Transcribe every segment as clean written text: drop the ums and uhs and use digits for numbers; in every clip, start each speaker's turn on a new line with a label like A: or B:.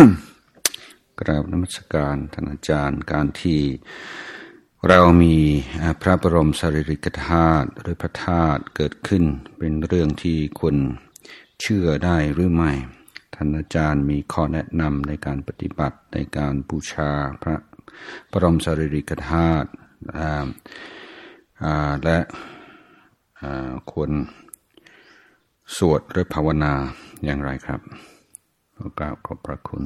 A: กราบนมัสการท่านอาจารย์การที่เรามีพระบรมสารีริกธาตุหรือพระธาตุเกิดขึ้นเป็นเรื่องที่ควรเชื่อได้หรือไม่ท่านอาจารย์มีข้อแนะนำในการปฏิบัติในการบูชาพระบรมสารีริกธาตุและควรสวดหรือภาวนาอย่างไรครับกราบขอบพระคุณ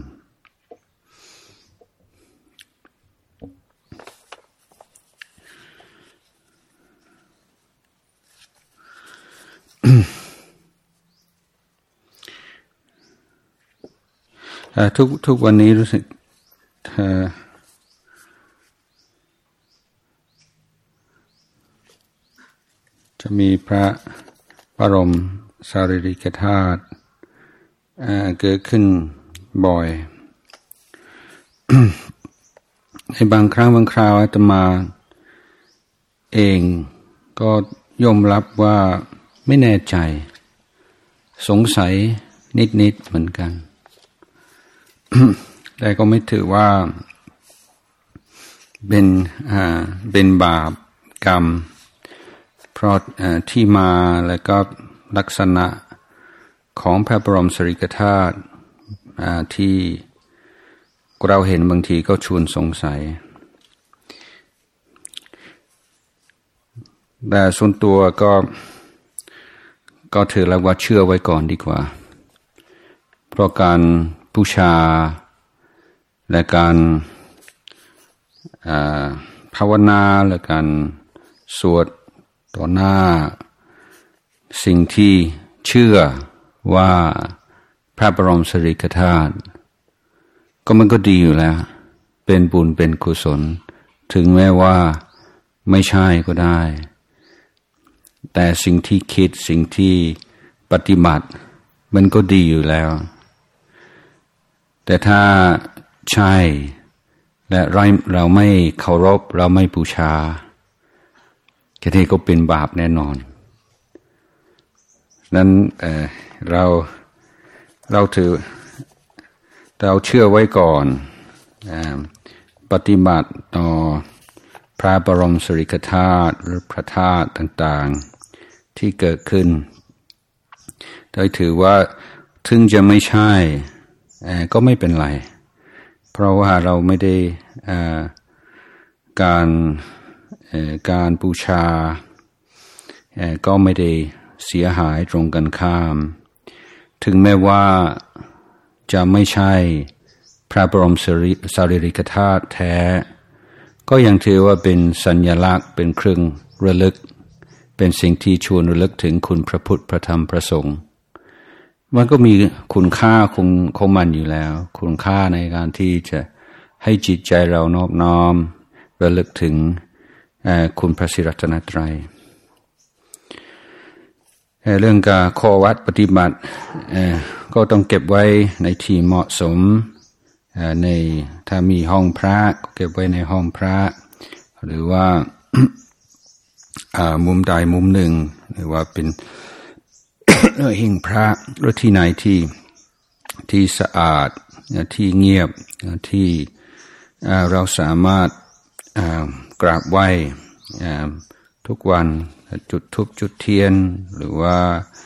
A: ทุกวันนี้รู้สึกจะมีพระบรมสารีริกธาตุเกิดขึ้นบ่อย ในบางครั้งบางคราวอาตมาเองก็ยอมรับว่าไม่แน่ใจสงสัยนิดๆเหมือนกัน แต่ก็ไม่ถือว่าเป็นบาปกรรมเพราะที่มาและก็ลักษณะของพระบรมสารีริกธาตุที่เราเห็นบางทีก็ชวนสงสัยแต่ส่วนตัวก็ถือแล้วว่าเชื่อไว้ก่อนดีกว่าเพราะการบูชาและการภาวนาและการสวดต่อหน้าสิ่งที่เชื่อว่าพระบรมสารีริกธาตุก็มันก็ดีอยู่แล้วเป็นบุญเป็นกุศลถึงแม้ว่าไม่ใช่ก็ได้แต่สิ่งที่คิดสิ่งที่ปฏิบัติมันก็ดีอยู่แล้วแต่ถ้าใช่และเราไม่เคารพเราไม่บูชาแค่นี้ก็เป็นบาปแน่นอนนั้นเราเชื่อไว้ก่อนปฏิบัติต่อพระบรมสารีริกธาตุหรือพระธาตุต่างๆที่เกิดขึ้นโดยถือว่าถึงจะไม่ใช่ก็ไม่เป็นไรเพราะว่าเราไม่ได้การบูชาก็ไม่ได้เสียหายตรงกันข้ามถึงแม้ว่าจะไม่ใช่พระบรมสารีริกธาตุแท้ก็ยังถือว่าเป็นสัญลักษณ์เป็นเครื่องระลึกเป็นสิ่งที่ชวนระลึกถึงคุณพระพุทธพระธรรมพระสงฆ์มันก็มีคุณค่าของมันอยู่แล้วคุณค่าในการที่จะให้จิตใจเรานอบน้อมระลึกถึงคุณพระศรีรัตนตรัยเรื่องการข้อวัดปฏิบัติก็ต้องเก็บไว้ในที่เหมาะสมในถ้ามีห้องพระก็เก็บไว้ในห้องพระหรือว่า มุมใดมุมหนึ่งหรือว่าเป็นหิ้งพระหรือที่ไหนที่สะอาดที่เงียบที่เราสามารถกราบไหว้ทุกวันจุดธูปจุดเทียนหรือว่า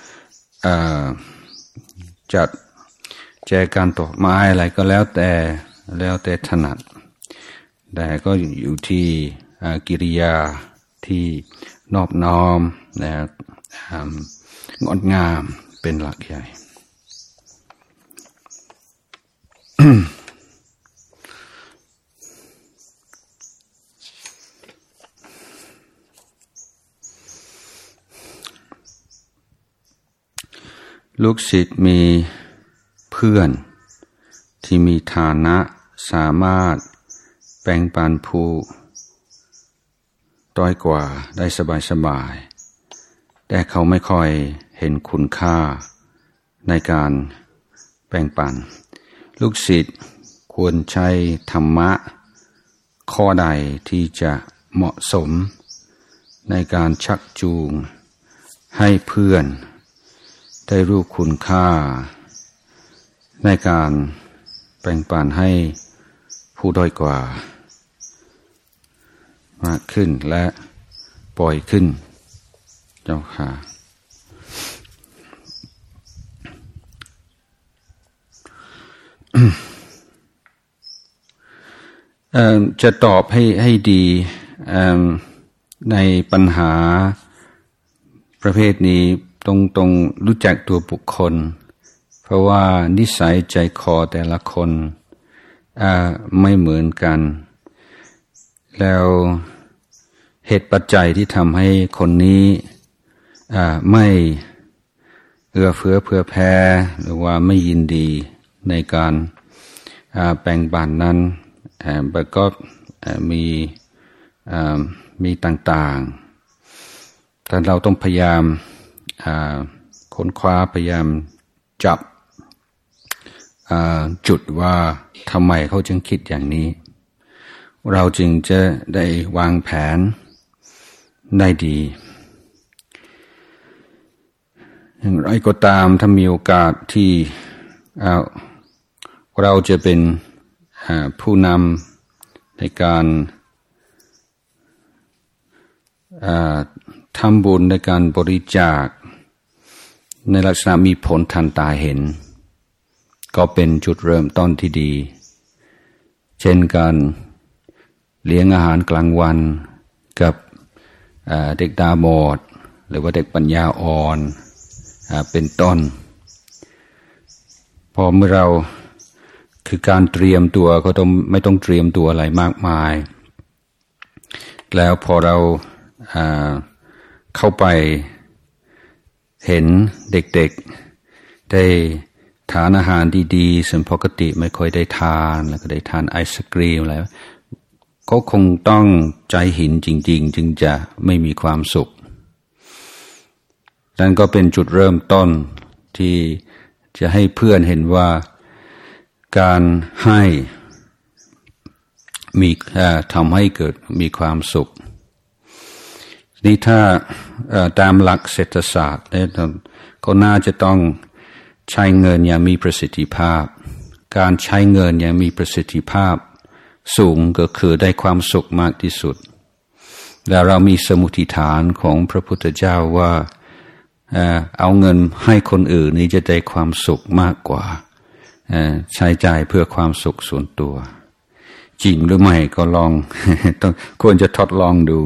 A: จัดแจกันดอกไม้อะไรก็แล้วแต่ถนัดแต่ก็อยู่ที่กิริยาที่นอบน้อมและงดงามเป็นหลักใหญ่ ลูกศิษย์มีเพื่อนที่มีฐานะสามารถแบ่งปันผู้ด้อยกว่าได้สบายๆแต่เขาไม่ค่อยเห็นคุณค่าในการแบ่งปันลูกศิษย์ควรใช้ธรรมะข้อใดที่จะเหมาะสมในการชักจูงให้เพื่อนได้รู้คุณค่าในการแบ่งปันให้ผู้ด้อยกว่ามากขึ้นและปล่อยขึ้นเจ้าค่ะจะตอบให้ดีในปัญหาประเภทนี้ต้องรู้จักตัวบุคคลเพราะว่านิสัยใจคอแต่ละคนไม่เหมือนกันแล้วเหตุปัจจัยที่ทำให้คนนี้ไม่เอื้อเฟื้อเผื่อแผ่หรือว่าไม่ยินดีในการแบ่งปันนั้นแต่ก็มีต่างๆแต่เราต้องพยายามค้นคว้าพยายามจับจุดว่าทำไมเขาจึงคิดอย่างนี้เราจึงจะได้วางแผนได้ดีอย่างไรก็ตามถ้ามีโอกาสที่เราจะเป็นผู้นำในการทำบุญในการบริจาคในลักษณะมีผลทันตาเห็นก็เป็นจุดเริ่มต้นที่ดีเช่นการเลี้ยงอาหารกลางวันกับเด็กตาบอดหรือว่าเด็กปัญญาอ่อนเป็นต้นพอเมื่อเราคือการเตรียมตัวก็ไม่ต้องเตรียมตัวอะไรมากมายแล้วพอเราเข้าไปเห็นเด็กๆได้ทานอาหารดีๆซึ่งปกติไม่ค่อยได้ทานแล้วก็ได้ทานไอศกรีมอะไรก็คงต้องใจหินจริงๆจึงจะไม่มีความสุขนั่นก็เป็นจุดเริ่มต้นที่จะให้เพื่อนเห็นว่าการให้ทำให้เกิดมีความสุขนี่ถ้าตามหลักเศรษฐศาสตร์ก็น่าจะต้องใช้เงินอย่างมีประสิทธิภาพการใช้เงินอย่างมีประสิทธิภาพสูงก็คือได้ความสุขมากที่สุดแล้วเรามีสมมุติฐานของพระพุทธเจ้าว่าเอาเงินให้คนอื่นนี้จะได้ความสุขมากกว่าใช้จ่ายเพื่อความสุขส่วนตัวจริงหรือไม่ก็ลองต้องควรจะทดลองดู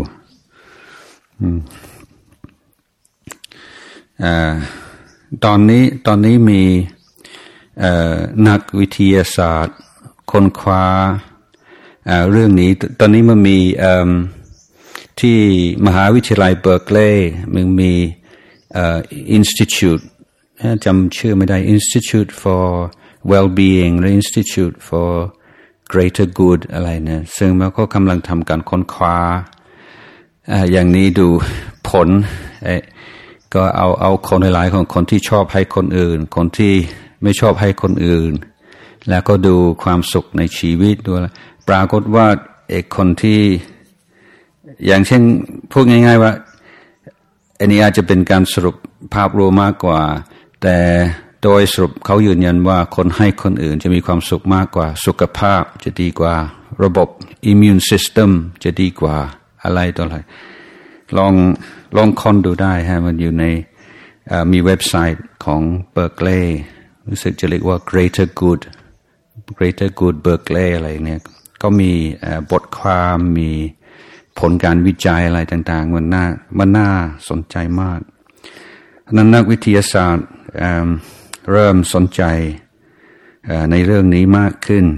A: ตอนนี้มีนักวิทยาศาสตร์ค้นคว้าเรื่องนี้ตอนนี้มันมีที่มหาวิทยาลัยเบิร์กลีย์มันมีinstitute จำชื่อไม่ได้ Institute for Well-being หรือ Institute for Greater Good อะไรเนี่ยซึ่งมันก็กำลังทำการค้นคว้าอย่างนี้ดูผลก็เอาคนหลายๆของคนที่ชอบให้คนอื่นคนที่ไม่ชอบให้คนอื่นแล้วก็ดูความสุขในชีวิตด้วยปรากฏว่าคนที่อย่างเช่นพูดง่ายๆว่าอันนี้อาจจะเป็นการสรุปภาพรวมมากกว่าแต่โดยสรุปเขายืนยันว่าคนให้คนอื่นจะมีความสุขมากกว่าสุขภาพจะดีกว่าระบบ immune system จะดีกว่าอะไรต่ออะไรลองค้นดูได้ฮะมันอยู่ในมีเว็บไซต์ของ Berkeley รู้สึกจะเรียกว่า Greater Good Berkeley อะไรเนี่ยก็มีบทความมีผลการวิจัยอะไรต่างๆมันน่าสนใจมากนั้นนักวิทยาศาสตร์เริ่มสนใจในเรื่องนี้มากขึ้น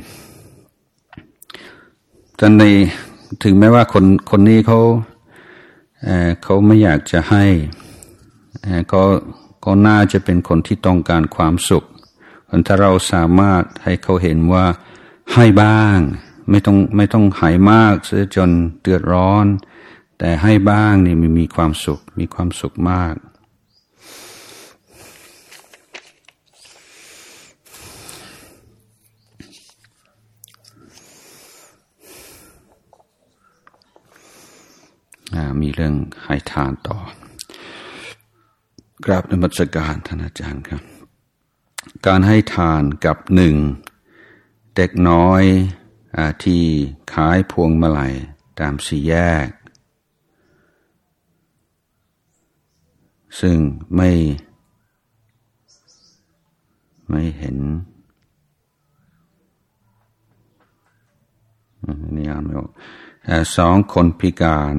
A: ถึงแม้ว่าคนนี้เขาไม่อยากจะให้ก็น่าจะเป็นคนที่ต้องการความสุขถ้าเราสามารถให้เขาเห็นว่าให้บ้างไม่ต้องให้มากซะจนเดือดร้อนแต่ให้บ้างนี่มีความสุขมากมีเรื่องให้ทานต่อกราบนมัสการท่านอาจารย์ครับการให้ทานกับหนึ่งเด็กน้อยที่ขายพวงมาลัยตามสี่แยกซึ่งไม่เห็นนี่อ่านไม่ออกสองคนพิการ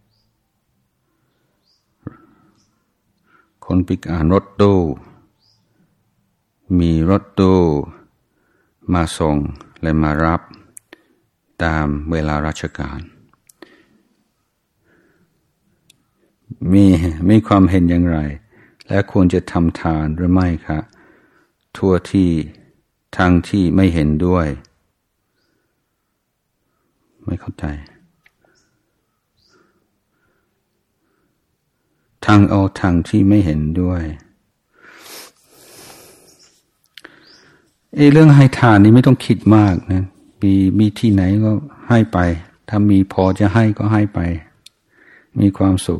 A: รถตู้มีรถตู้มาส่งและมารับตามเวลาราชการมีความเห็นอย่างไรและควรจะทำทานหรือไม่คะทั่วที่ทั้งที่ไม่เห็นด้วยไม่เข้าใจทางที่ไม่เห็นด้วยเรื่องให้ทานนี่ไม่ต้องคิดมากนะมีที่ไหนก็ให้ไปถ้ามีพอจะให้ก็ให้ไปมีความสุข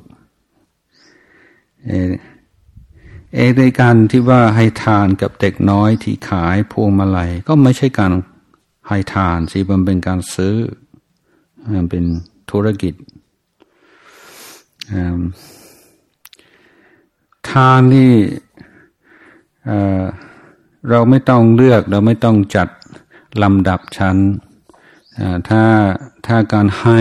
A: ในการที่ว่าให้ทานกับเด็กน้อยที่ขายพวงมาลัยก็ไม่ใช่การให้ทานสิมันเป็นการซื้อมันเป็นธุรกิจทานนี่เราไม่ต้องเลือกเราไม่ต้องจัดลำดับชั้นถ้าการให้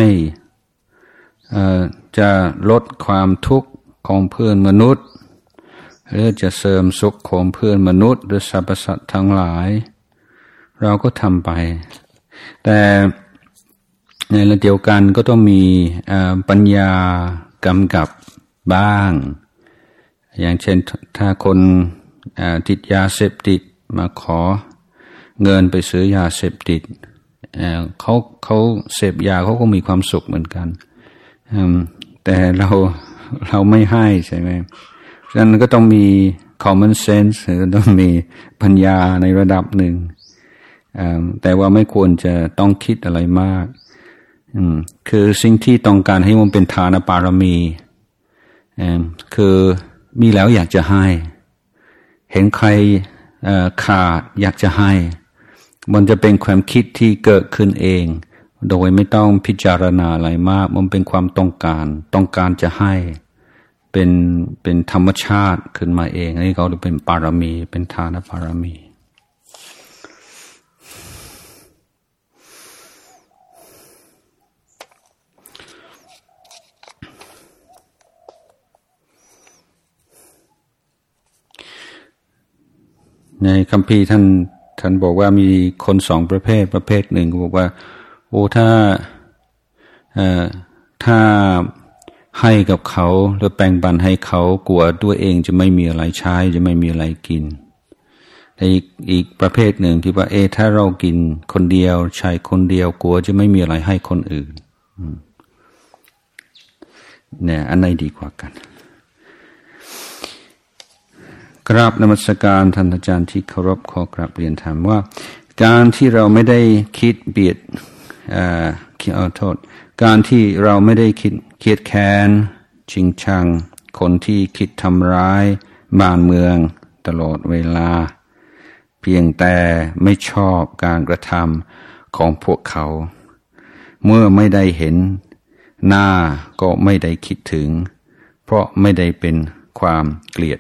A: จะลดความทุกข์ของเพื่อนมนุษย์หรือจะเสริมสุขของเพื่อนมนุษย์หรือสรรพสัตว์ทั้งหลายเราก็ทำไปแต่ในระดับเดียวกันก็ต้องมีปัญญากำกับบ้างอย่างเช่นถ้าคนติดยาเสพติดมาขอเงินไปซื้อยาเสพติดเขาเสพยาเขาก็มีความสุขเหมือนกันแต่เราไม่ให้ใช่ไหมฉะนั้นก็ต้องมี common sense หรือต้องมีปัญญาในระดับหนึ่งแต่ว่าไม่ควรจะต้องคิดอะไรมากคือสิ่งที่ต้องการให้มันเป็นทานบารมีคือมีแล้วอยากจะให้เห็นใครขาดอยากจะให้มันจะเป็นความคิดที่เกิดขึ้นเองโดยไม่ต้องพิจารณาอะไรมากมันเป็นความต้องการจะให้เป็นธรรมชาติขึ้นมาเองอันนี้เขาเรียกเป็นบารมีเป็นทานบารมีในคัมภีร์ท่านบอกว่ามีคนสองประเภทหนึ่งก็บอกว่าโอ้ถ้าให้กับเขาหรือแบ่งปันให้เขากลัวตัวเองจะไม่มีอะไรใช้จะไม่มีอะไรกินแต่อีกประเภทหนึ่งที่ว่าถ้าเรากินคนเดียวใช้คนเดียวกลัวจะไม่มีอะไรให้คนอื่นเนี่ยอันไหนดีกว่ากันกราบนมัสการท่านอาจารย์ที่เคารพขอกราบเรียนถามว่าการที่เราไม่ได้คิดเบียดการที่เราไม่ได้คิดเคียดแค้นชิงชังคนที่คิดทำร้ายบ้านเมืองตลอดเวลาเพียงแต่ไม่ชอบการกระทำของพวกเขาเมื่อไม่ได้เห็นหน้าก็ไม่ได้คิดถึงเพราะไม่ได้เป็นความเกลียด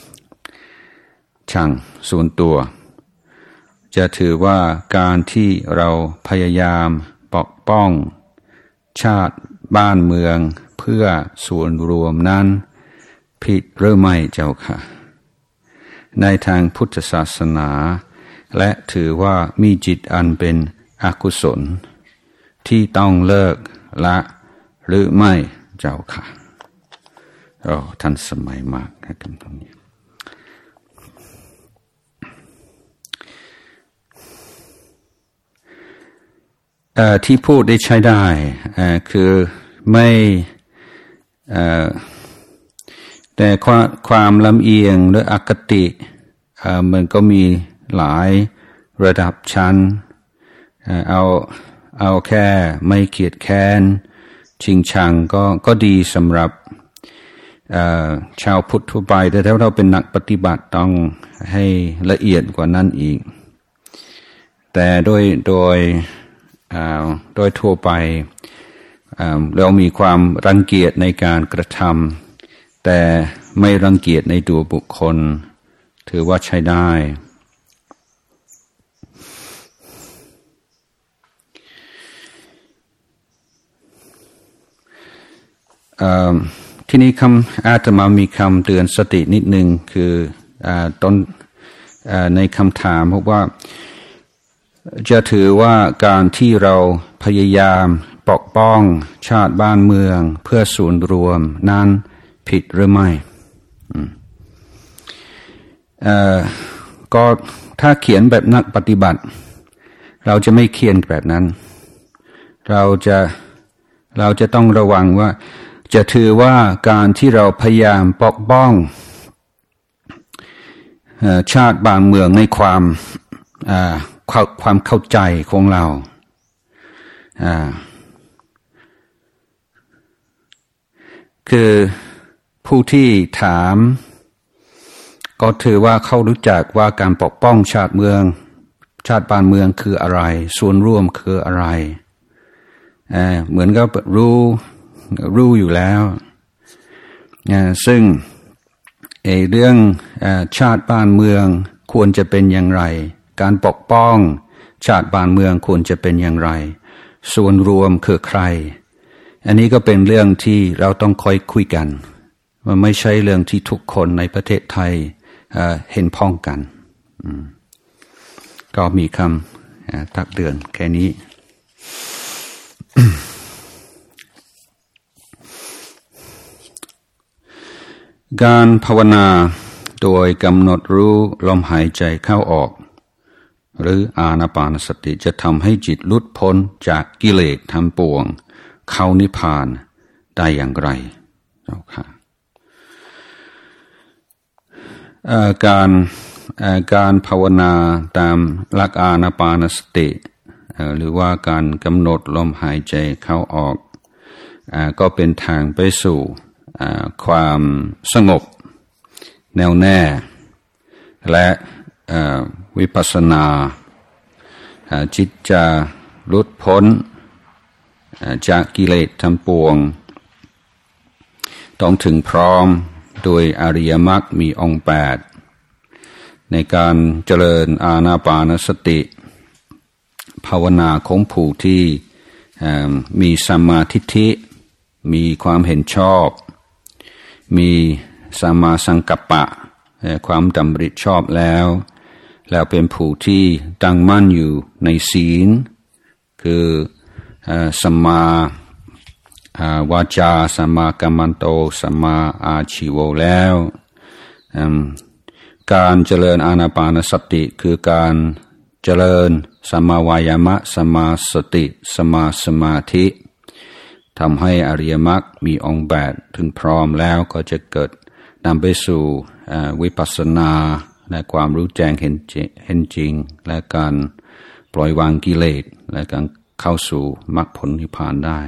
A: ชังส่วนตัวจะถือว่าการที่เราพยายามปกป้องชาติบ้านเมืองเพื่อส่วนรวมนั้นผิดหรือไม่เจ้าค่ะในทางพุทธศาสนาและถือว่ามีจิตอันเป็นอกุศลที่ต้องเลิกละหรือไม่เจ้าค่ะทันสมัยมากครับตรงนี้ที่พูดได้ใช้ได้คือไม่แต่ความลำเอียงหรืออคติมันก็มีหลายระดับชั้นเอาแค่ไม่เกียจแค้นชิงชังก็ดีสำหรับชาวพุทธทั่วไปแต่ถ้าเราเป็นนักปฏิบัติต้องให้ละเอียดกว่านั้นอีกแต่โดยทั่วไปเรามีความรังเกียจในการกระทำแต่ไม่รังเกียจในตัวบุคคลถือว่าใช้ได้ที่นี้อาตมามีคำเตือนสตินิดนึงคือต้นในคำถามเพราะว่าจะถือว่าการที่เราพยายามปกป้องชาติบ้านเมืองเพื่อส่วนรวมนั้นผิดหรือไม่ก็ถ้าเขียนแบบนักปฏิบัติเราจะไม่เขียนแบบนั้นเราจะต้องระวังว่าจะถือว่าการที่เราพยายามปกป้องชาติบ้านเมืองในความเข้าใจของเราคือผู้ที่ถามก็ถือว่าเขารู้จักว่าการปกป้องชาติบ้านเมืองคืออะไรส่วนร่วมคืออะไรเหมือนกับรู้อยู่แล้วซึ่งเรื่องชาติบ้านเมืองควรจะเป็นอย่างไรการปกป้องชาติบ้านเมืองควรจะเป็นอย่างไรส่วนรวมคือใครอันนี้ก็เป็นเรื่องที่เราต้องค่อยคุยกันมันไม่ใช่เรื่องที่ทุกคนในประเทศไทยเห็นพ้องกันก็มีคำตักเตือนแค่นี้ การภาวนาโดยกำหนดรู้ลมหายใจเข้าออกหรืออานาปานสติจะทำให้จิตหลุดพ้นจากกิเลสทั้งปวงเข้านิพพานได้อย่างไรเจ้าค่ะการภาวนาตามหลักอานาปานสติหรือว่าการกำหนดลมหายใจเข้าออกก็เป็นทางไปสู่ความสงบแน่วแน่และวิปัสสนาจิตจะหลุดพ้นจากกิเลสทั้งปวงต้องถึงพร้อมโดยอริยมรรคมีองค์8ในการเจริญอานาปานสติภาวนาของผู้ที่มีสัมมาทิฏฐิมีความเห็นชอบมีสัมมาสังกัปปะความดำริชอบแล้วเป็นผู้ที่ตั้งมั่นอยู่ในศีลคือสัมมาวาจาสัมมากัมมันโตสัมมาอาชีโวแล้วการเจริญอานาปานสติคือการเจริญสัมมาวายามะสัมมาสติสัมมาสมาธิทำให้อริยมรรคมีองค์8ถึงพร้อมแล้วก็จะเกิดนำไปสู่วิปัสสนาและความรู้แจ้งเห็นจริงและการปล่อยวางกิเลสและการเข้าสู่มรรคผลนิพพานได้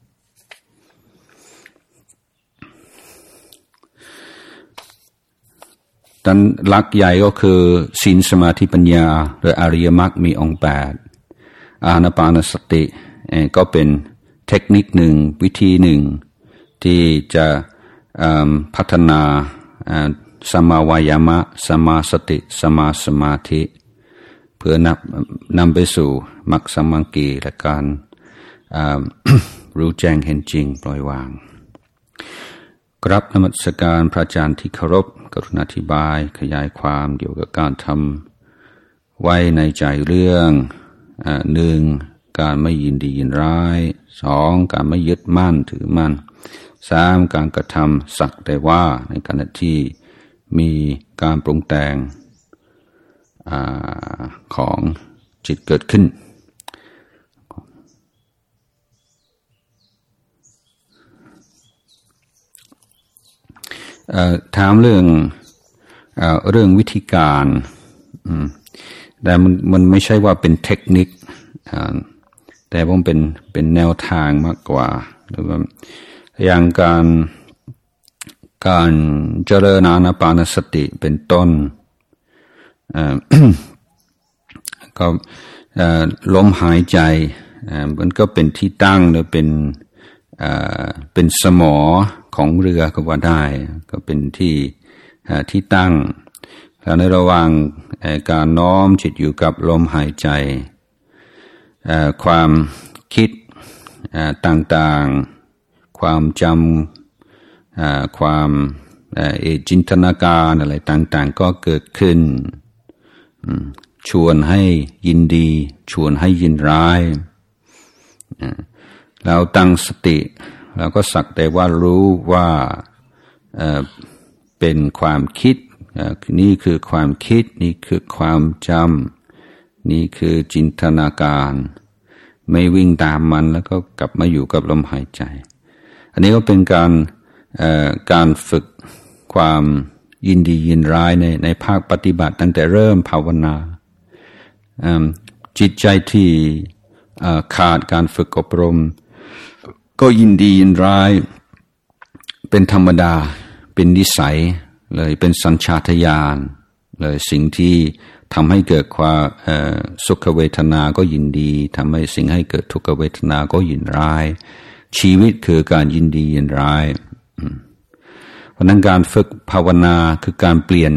A: ดังหลักใหญ่ก็คือศีลสมาธิปัญญาหรืออริยมรรคมีองค์8อานาปานสติก็เป็นเทคนิคหนึ่งวิธีหนึ่งที่จะพัฒนาสัมมาวายามะสัมมาสติสัมมาสมาธิเพื่อนำไปสู่มรรคสัมมังคีและการรู้แจ้งเห็นจริงปล่อยวางกราบนมัสการพระอาจารย์ที่เคารพกรุณาธิบายขยายความเกี่ยวกับการทำไว้ในใจเรื่อง1การไม่ยินดียินร้าย2การไม่ยึดมั่นถือมั่น3การกระทำสักแต่ว่าในขณะที่มีการปรุงแต่งของจิตเกิดขึ้นถามเรื่องวิธีการแต่มันไม่ใช่ว่าเป็นเทคนิคแต่ผมเป็นแนวทางมากกว่าหรือว่าอย่างการเจริญอานาปานสติเป็นต้นก็ลมหายใจมันก็เป็นที่ตั้งหรือเป็นสมอของเรือก็ว่าได้ก็เป็นที่ตั้งแล้วในระหว่างการน้อมจิตอยู่กับลมหายใจความคิดต่างๆความจำความจินตนาการอะไรต่างๆก็เกิดขึ้นชวนให้ยินดีชวนให้ยินร้ายเราตั้งสติเราก็สักแต่ว่ารู้ว่าเป็นความคิดนี่คือความคิดนี่คือความจำนี่คือจินตนาการไม่วิ่งตามมันแล้วก็กลับมาอยู่กับลมหายใจอันนี้ก็เป็นการฝึกความยินดียินร้ายในภาคปฏิบัติตั้งแต่เริ่มภาวนาจิตใจที่ขาดการฝึกอบรมก็ยินดียินร้ายเป็นธรรมดาเป็นนิสัยเลยเป็นสัญชาตญาณเลยสิ่งที่ทำให้เกิดความสุขเวทนาก็ยินดีทำให้สิ่งให้เกิดทุกขเวทนาก็ยินร้ายชีวิตคือการยินดียินร้ายเพราะนั้นการฝึกภาวนาคือการเปลี่ยน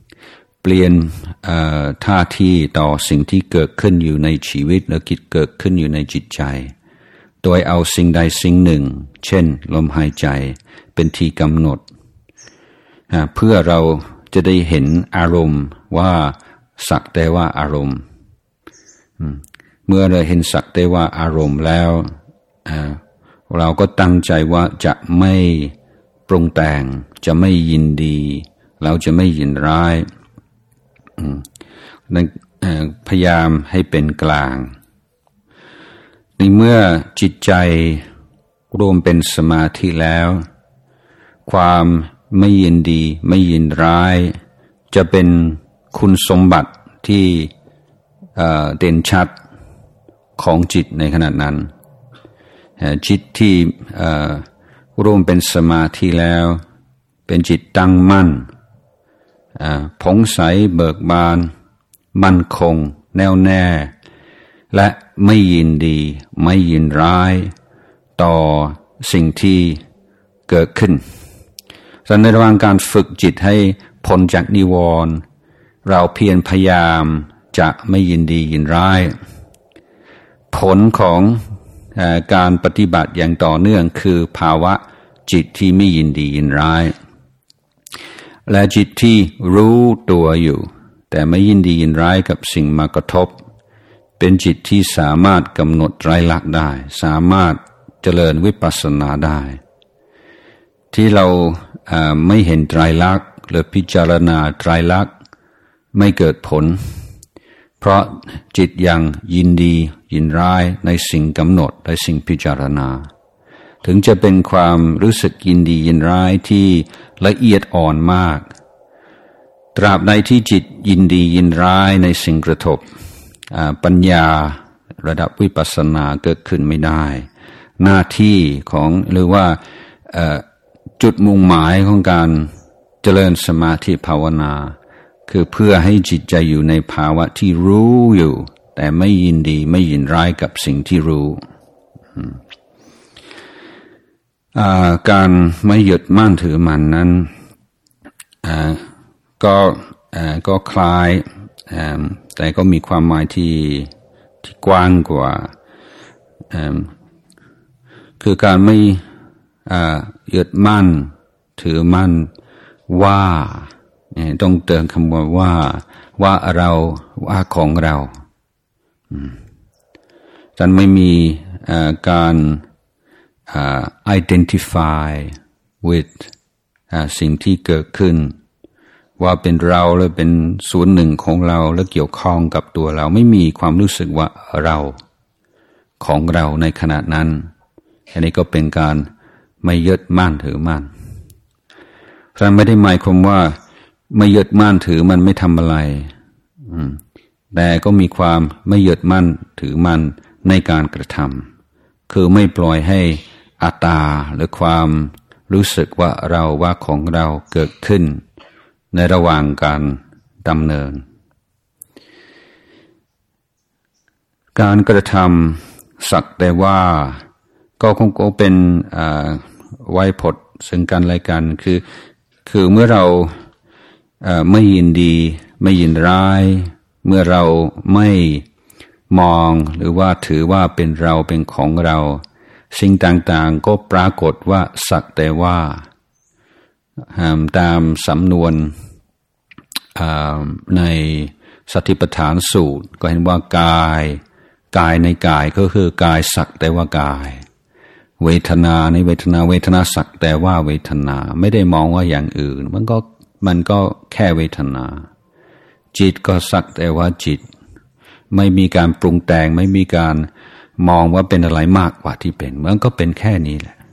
A: ท่าทีต่อสิ่งที่เกิดขึ้นอยู่ในชีวิตและกิจเกิดขึ้นอยู่ในจิตใจโดยเอาสิ่งใดสิ่งหนึ่งเช่นลมหายใจเป็นที่กำหนดเพื่อเราจะได้เห็นอารมณ์ว่าสักแต่ว่าอารมณ์เมื่อเราเห็นสักแต่ว่าอารมณ์แล้วเราก็ตั้งใจว่าจะไม่ปรุงแต่งจะไม่ยินดีเราจะไม่ยินร้ายพยายามให้เป็นกลางในเมื่อจิตใจรวมเป็นสมาธิแล้วความไม่ยินดีไม่ยินร้ายจะเป็นคุณสมบัติที่เด่นชัดของจิตในขณะนั้นจิตที่รวมเป็นสมาธิแล้วเป็นจิตตั้งมั่นผ่องใสเบิกบานมั่นคงแน่วแน่และไม่ยินดีไม่ยินร้ายต่อสิ่งที่เกิดขึ้นส่วนในระหว่างการฝึกจิตให้พ้นจากนิวรณ์เราเพียรพยายามจะไม่ยินดียินร้ายผลของการปฏิบัติอย่างต่อเนื่องคือภาวะจิตที่ไม่ยินดียินร้ายและจิตที่รู้ตัวอยู่แต่ไม่ยินดียินร้ายกับสิ่งมากระทบเป็นจิตที่สามารถกำหนดไตรลักษณ์ได้สามารถเจริญวิปัสสนาได้ที่เราไม่เห็นไตรลักษณ์หรือพิจารณาไตรลักษณ์ไม่เกิดผลเพราะจิตยังยินดียินร้ายในสิ่งกำหนดในสิ่งพิจารณาถึงจะเป็นความรู้สึกยินดียินร้ายที่ละเอียดอ่อนมากตราบใดที่จิตยินดียินร้ายในสิ่งกระทบปัญญาระดับวิปัสสนาเกิดขึ้นไม่ได้หน้าที่ของหรือว่าจุดมุ่งหมายของการเจริญสมาธิภาวนาคือเพื่อให้จิตใจอยู่ในภาวะที่รู้อยู่แต่ไม่ยินดีไม่ยินร้ายกับสิ่งที่รู้การไม่ยึดมั่นถือมันนั้นก็คล้ายแต่ก็มีความหมายที่กว้างกว่าคือการไม่ยึดมั่นถือมั่นว่าต้องเติมคำว่าเราว่าของเราฉันไม่มีการ identify with สิ่งที่เกิดขึ้นว่าเป็นเราหรือเป็นส่วนหนึ่งของเราและเกี่ยวข้องกับตัวเราไม่มีความรู้สึกว่าเราของเราในขณะนั้นอันนี้ก็เป็นการไม่ยึดมั่นถือมั่นเพราะไม่ได้หมายความว่าไม่ยึดมั่นถือมันไม่ทำอะไรแต่ก็มีความไม่ยึดมั่นถือมั่นในการกระทำคือไม่ปล่อยให้อัตตาหรือความรู้สึกว่าเราว่าของเราเกิดขึ้นในระหว่างการดำเนินการกระทำสักแต่ว่าก็คงเป็นไวยพจน์ซึ่งกันและกันคือเมื่อเราไม่ยินดีไม่ยินร้ายเมื่อเราไม่มองหรือว่าถือว่าเป็นเราเป็นของเราสิ่งต่างๆก็ปรากฏว่าสักแต่ว่าตามสำนวนในสติปัฏฐานสูตรก็เห็นว่ากายในกายก็คือกายสักแต่ว่ากายเวทนาในเวทนาสักแต่ว่าเวทนาไม่ได้มองว่าอย่างอื่นมันก็แค่เวทนาจิตก็สักแต่ว่าจิตไม่มีการปรุงแต่งไม่มีการมองว่าเป็นอะไรมากกว่าที่เป็นมันก็เป็นแค่นี้แหละ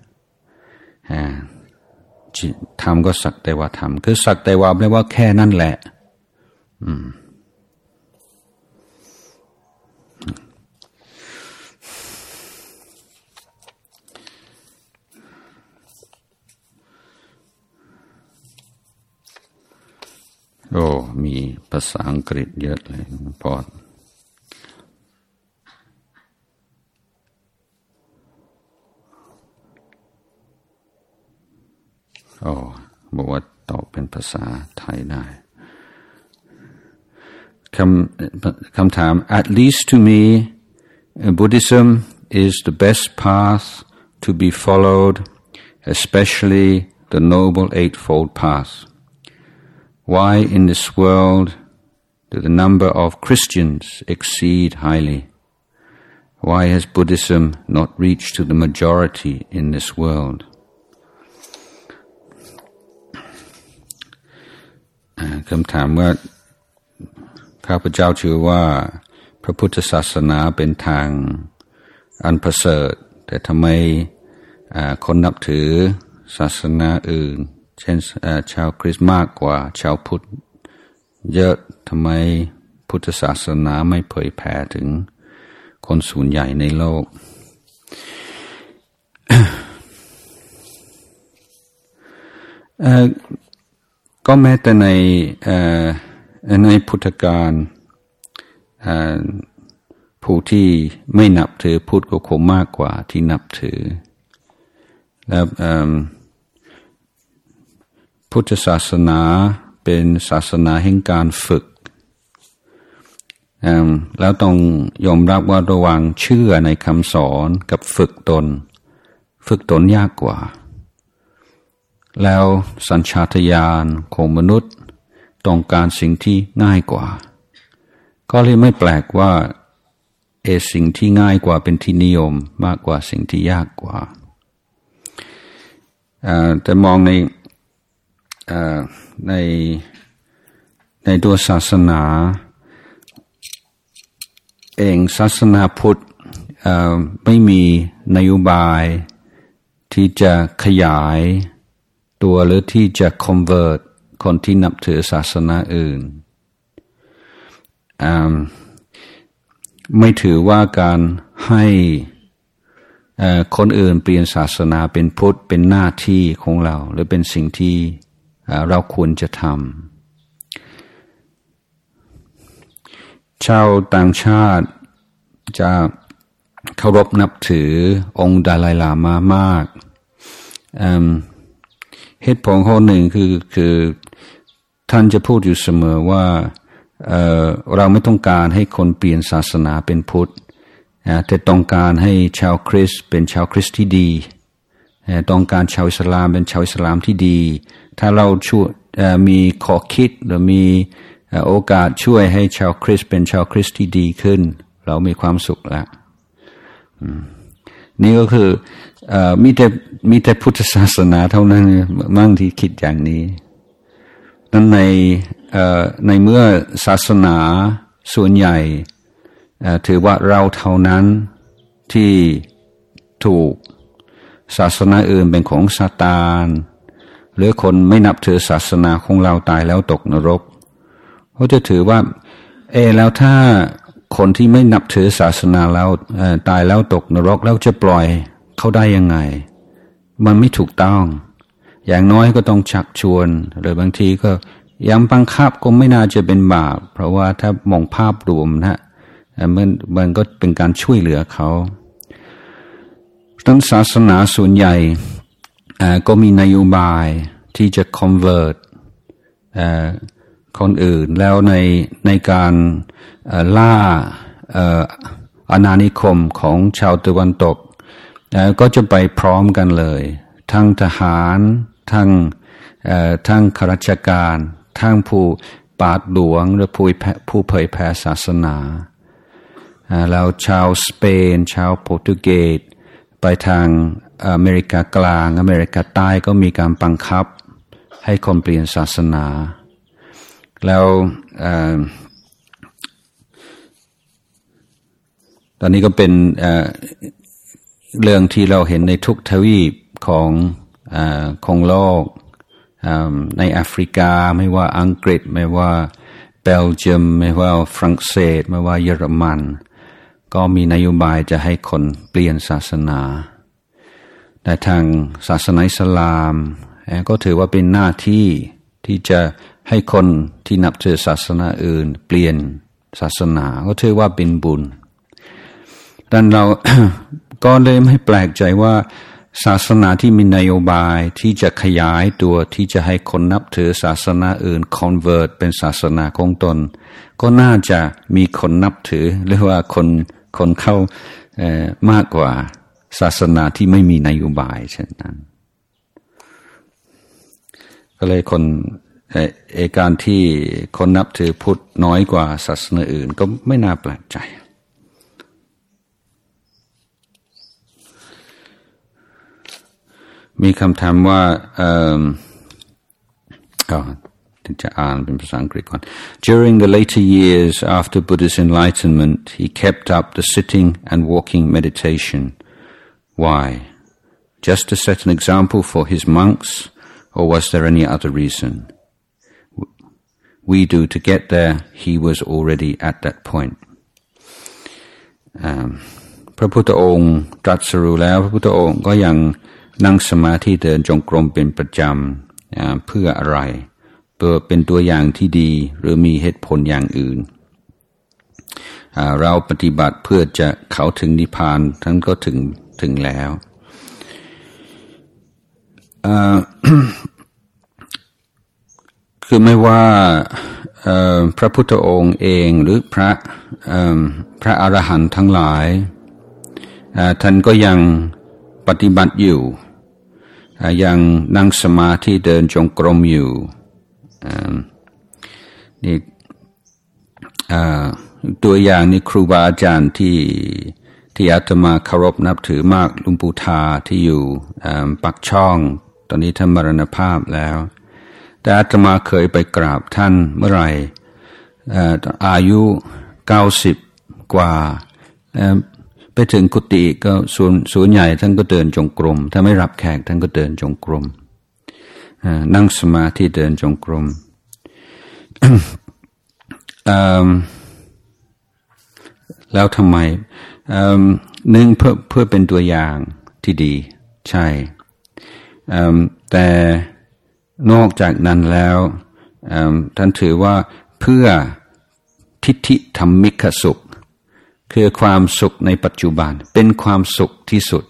A: ธรรมก็สักแต่ว่าธรรมคือสักแต่ว่าแปลว่าแค่นั่นแหละโอ้มีภาษาอังกฤษเยอะเลยพอบอกว่าตอบเป็นภาษาไทยได้คำถาม At least to me Buddhism is the best path to be followed especially the Noble Eightfold Path Why in this world do the number of Christians exceed highly? Why has Buddhism not reached to the majority in this world? คำถามว่าข้าพเจ้าเชื่อว่าพระพุทธศาสนาเป็นทางอันประเสริฐแต่ทำไมคนนับถือศาสนาอื่นเช่นชาวคริสต์มากกว่าชาวพุทธเยอะทำไมพุทธศาสนาไม่เผยแผ่ถึงคนส่วนใหญ่ในโลก ก็แม้แต่ในพุทธกาลผู้ที่ไม่นับถือพุทธก็คงมากกว่าที่นับถือแล้วพุทธศาสนาเป็นศาสนาแห่งการฝึกแล้วต้องยอมรับว่าระหว่างเชื่อในคำสอนกับฝึกตนยากกว่าแล้วสัญชาตญาณของมนุษย์ต้องการสิ่งที่ง่ายกว่าก็เลยไม่แปลกว่าสิ่งที่ง่ายกว่าเป็นที่นิยมมากกว่าสิ่งที่ยากกว่าแต่มองในตัวศาสนาเองศาสนาพุทธไม่มีนโยบายที่จะขยายตัวหรือที่จะ convert คนที่นับถือศาสนาอื่นไม่ถือว่าการให้คนอื่นเปลี่ยนศาสนาเป็นพุทธเป็นหน้าที่ของเราหรือเป็นสิ่งที่เราควรจะทำชาวต่างชาติจะเคารพนับถือองค์ดาไลลามามากเหตุผลข้อหนึ่งคือท่านจะพูดอยู่เสมอว่าเราไม่ต้องการให้คนเปลี่ยนศาสนาเป็นพุทธแต่ต้องการให้ชาวคริสต์เป็นชาวคริสต์ที่ดีต้องการชาวอิสลามเป็นชาวอิสลามที่ดีถ้าเราช่วยมีข้อคิดหรือมีโอกาสช่วยให้ชาวคริสต์เป็นชาวคริสต์ที่ดีขึ้นเรามีความสุขแล้วนี่ก็คือมีแต่พุทธศาสนาเท่านั้นมั่งที่คิดอย่างนี้นั้นในเมื่อศาสนาส่วนใหญ่ถือว่าเราเท่านั้นที่ถูกศาสนาอื่นเป็นของซาตานหรือคนไม่นับถือศาสนาของเราตายแล้วตกนรกเขาจะถือว่าแล้วถ้าคนที่ไม่นับถือศาสนาแล้วตายแล้วตกนรกแล้วจะปล่อยเขาได้ยังไงมันไม่ถูกต้องอย่างน้อยก็ต้องชักชวนหรือบางทีก็ย้ำบังคับก็ไม่น่าจะเป็นบาปเพราะว่าถ้ามองภาพรวมนะมันก็เป็นการช่วยเหลือเขาศาสนาส่วนใหญ่ก็มีนโยบายที่จะ convert คนอื่นแล้วในการล่าอาณานิคมของชาวตะวันตกก็จะไปพร้อมกันเลยทั้งทหารทั้งข้าราชการทั้งผู้ปราชญ์หลวงหรือผู้เผยแผ่ศาสนาแล้วชาวสเปนชาวโปรตุเกสไปทางอเมริกากลางอเมริกาใต้ก็มีการบังคับให้คนเปลี่ยนศาสนาแล้วตอนนี้ก็เป็นเรื่องที่เราเห็นในทุกทวีปของโลกในแอฟริกาไม่ว่าอังกฤษไม่ว่าเบลเยียมไม่ว่าฝรั่งเศสไม่ว่าเยอรมันก็มีนโยบายจะให้คนเปลี่ยนศาสนาแต่ทางศาสนาอิสลามก็ถือว่าเป็นหน้าที่ที่จะให้คนที่นับถือศาสนาอื่นเปลี่ยนศาสนาก็ถือว่าเป็นบุญดังนั้นเรา ก็เลยไม่แปลกใจว่าศาสนาที่มีนโยบายที่จะขยายตัวที่จะให้คนนับถือศาสนาอื่น convert เป็นศาสนาของตนก็น่าจะมีคนนับถือหรือว่าคนเข้ามากกว่าศาสนาที่ไม่มีนโยบายเช่นนั้นก็เลยการที่คนนับถือพุทธน้อยกว่าศาสนาอื่นก็ไม่น่าแปลกใจมีคำถามว่าจะอ่านเป็นภาษาอังกฤษก่อน During the later years after Buddha's enlightenment, he kept up the sitting and walking meditation. Why? Just to set an example for his monks, or was there any other reason? We do to get there. He was already at that point. พระพุทธองค์ตรัสรู้แล้วพระพุทธองค์ก็ยังนั่งสมาธิเดินจงกรมเป็นประจำเพื่ออะไรเพื่อเป็นตัวอย่างที่ดีหรือมีเหตุผลอย่างอื่นเราปฏิบัติเพื่อจะเข้าถึงนิพพานท่านก็ถึงแล้ว คือไม่ว่าพระพุทธองค์เองหรือพระอรหันต์ทั้งหลายท่านก็ยังปฏิบัติอยู่ยังนั่งสมาธิเดินจงกรมอยู่นี่ตัวอย่างนี่ครูบาอาจารย์ที่อาตมาเคารพนับถือมากหลวงปู่ทาที่อยู่ปักช่องตอนนี้ท่านมรณภาพแล้วแต่อาตมาเคยไปกราบท่านเมื่อไหร่อายุ90กว่าไปถึงกุฏิก็ส่วนใหญ่ท่านก็เดินจงกรมถ้าไม่รับแขกท่านก็เดินจงกรมนั่งสมาธิเดินจงกรม แล้วทำไมหนึ่งเพื่อเป็นตัวอย่างที่ดีใช่แต่นอกจากนั้นแล้วท่านถือว่าเพื่อทิฏฐิธรรมิกสุขคือความสุขในปัจจุบันเป็นความสุขที่สุด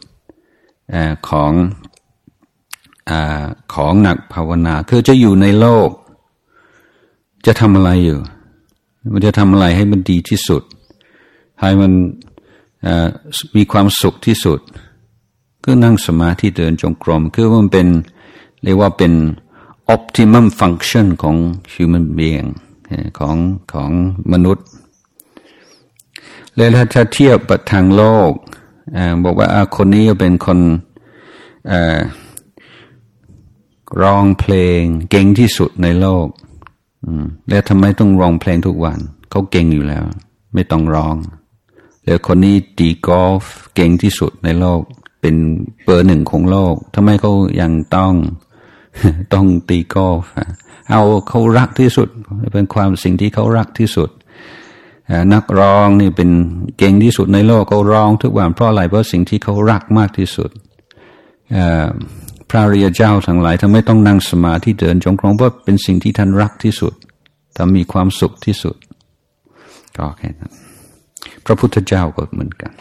A: ของนักภาวนาคือจะอยู่ในโลกจะทำอะไรอยู่มันจะทำอะไรให้มันดีที่สุดให้มันมีความสุขที่สุดก็นั่งสมาธิเดินจงกรมคือมันเป็นเรียกว่าเป็น optimum function ของ human being ของมนุษย์แล้วถ้าเทียบกับทางโลกบอกว่าคนนี้ก็เป็นคนร้องเพลงเก่งที่สุดในโลกแล้วทำไมต้องร้องเพลงทุกวันเขาเก่งอยู่แล้วไม่ต้องร้องแล้วคนนี้ตีกอล์ฟเก่งที่สุดในโลกเป็นเบอร์หนึ่งของโลกทำไมเขายังต้องตีกอล์ฟเขารักที่สุดเป็นความสิ่งที่เขารักที่สุดนักร้องนี่เป็นเก่งที่สุดในโลกเขาร้องทุกวันเพราะอะไรเพราะสิ่งที่เขารักมากที่สุดพระอริยเจ้าทั้งหลายทำไมต้องนั่งสมาธิเดินจงกรมเพราะเป็นสิ่งที่ท่านรักที่สุดทำมีความสุขที่สุดก็แค่นั้นพระพุทธเจ้าก็เหมือนกัน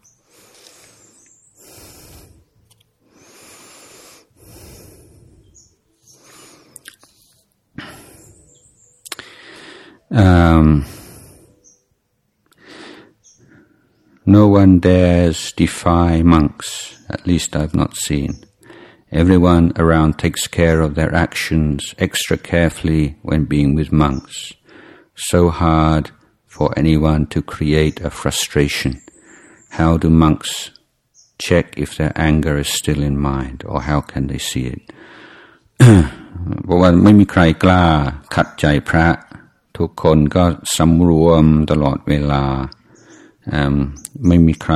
B: No one dares defy monks, at least I've not seen. Everyone around takes care of their actions extra carefully when being with monks. So hard for anyone to create a frustration. How do monks check if their anger is still in mind, or how can they see it?
A: เพราะว่าไม่มีใครกล้าขัดใจพระทุกคนก็สำรวมตลอดเวลาไม่มีใคร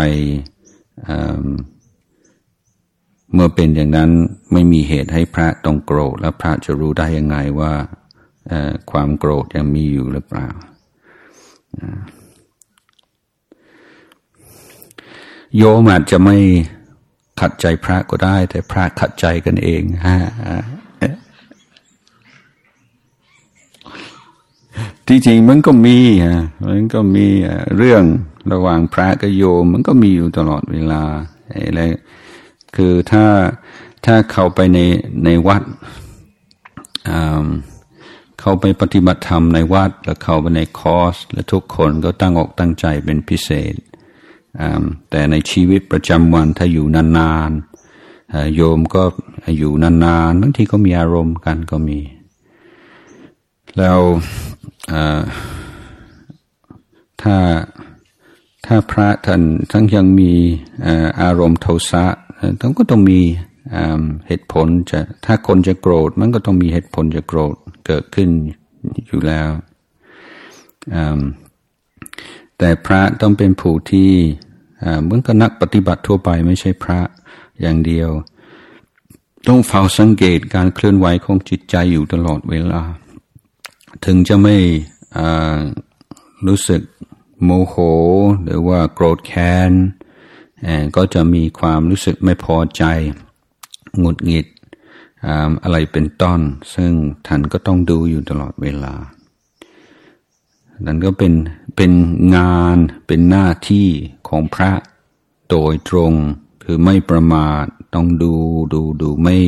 A: เมื่อเป็นอย่างนั้นไม่มีเหตุให้พระต้องโกรธแล้วพระจะรู้ได้ยังไงว่าความโกรธยังมีอยู่หรือเปล่าโยมอาจจะไม่ขัดใจพระก็ได้แต่พระขัดใจกันเองที่จริงมันก็มีเรื่องระหว่างพระกับโยมมันก็มีอยู่ตลอดเวลาอะไรคือถ้าเข้าไปในวัดเข้าไปปฏิบัติธรรมในวัดแล้วเข้าไปในคอร์สและทุกคนก็ตั้งอกตั้งใจเป็นพิเศษแต่ในชีวิตประจำวันถ้าอยู่นานๆโยมก็อยู่นานๆบางทีก็มีอารมณ์กันก็มีแล้วถ้าพระท่านทั้งยังมีอารมณ์โทสะท่านก็ต้องมีเหตุผลถ้าคนจะโกรธมันก็ต้องมีเหตุผลจะโกรธเกิดขึ้นอยู่แล้วแต่พระต้องเป็นผู้ที่เหมือนกับนักปฏิบัติทั่วไปไม่ใช่พระอย่างเดียวต้องเฝ้าสังเกตการเคลื่อนไหวของจิตใจอยู่ตลอดเวลาถึงจะไม่รู้สึกโมโหหรือว่าโกรธแค้นก็จะมีความรู้สึกไม่พอใจหงุดหงิดอะไรเป็นต้นซึ่งท่านก็ต้องดูอยู่ตลอดเวลานั่นก็เป็นงานเป็นหน้าที่ของพระโดยตรงคือไม่ประมาทต้องดู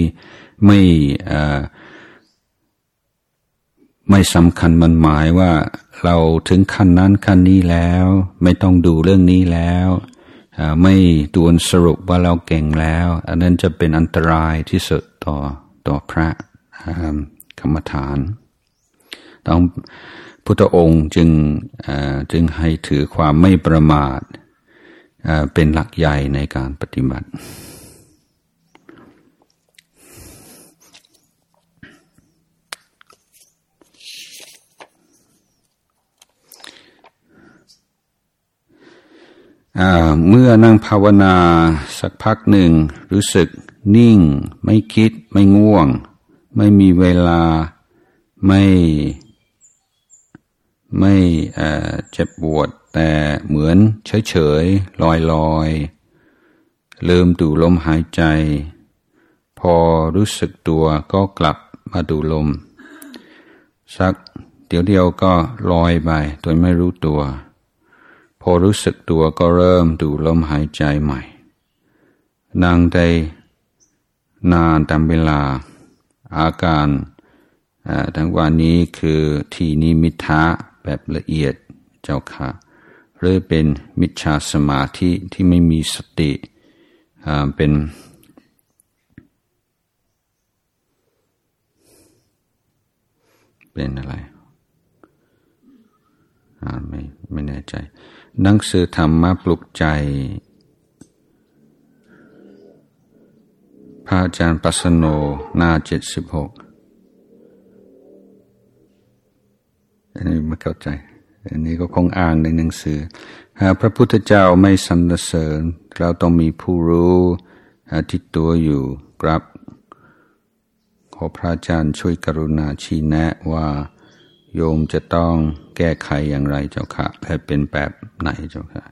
A: ไม่สำคัญมันหมายว่าเราถึงขั้นนั้นขั้นนี้แล้วไม่ต้องดูเรื่องนี้แล้วไม่ด่วนสรุปว่าเราเก่งแล้วอันนั้นจะเป็นอันตรายที่สุดต่อพระกรรมฐานต้องพุทธองค์จึงให้ถือความไม่ประมาทเป็นหลักใหญ่ในการปฏิบัติเมื่อนั่งภาวนาสักพักหนึ่งรู้สึกนิ่งไม่คิดไม่ง่วงไม่มีเวลาไม่เจ็บปวดแต่เหมือนเฉยๆลอยลืมดูลมหายใจพอรู้สึกตัวก็กลับมาดูลมสักเดี๋ยวก็ลอยไปโดยไม่รู้ตัวพอรู้สึกตัวก็เริ่มดูลมหายใจใหม่นั่งได้นานตามเวลาอาการทั้งวันนี้คือทีนิมิทะแบบละเอียดเจ้าค่ะหรือเป็นมิจฉาสมาธิที่ไม่มีสติเป็นอะไรไม่แน่ใจหนังสือธรรมะปลุกใจพระอาจารย์ปัสโนหน้า76อันนี้ไม่เข้าใจอันนี้ก็คงอ่านในหนังสือพระพุทธเจ้าไม่สรรเสริญเราต้องมีผู้รู้ที่ตัวอยู่ครับขอพระอาจารย์ช่วยกรุณาชี้แนะว่าโยมจะต้องแก้ไขอย่างไรเจ้าค่ะและเป็นแบบไหนเจ้าค่ะ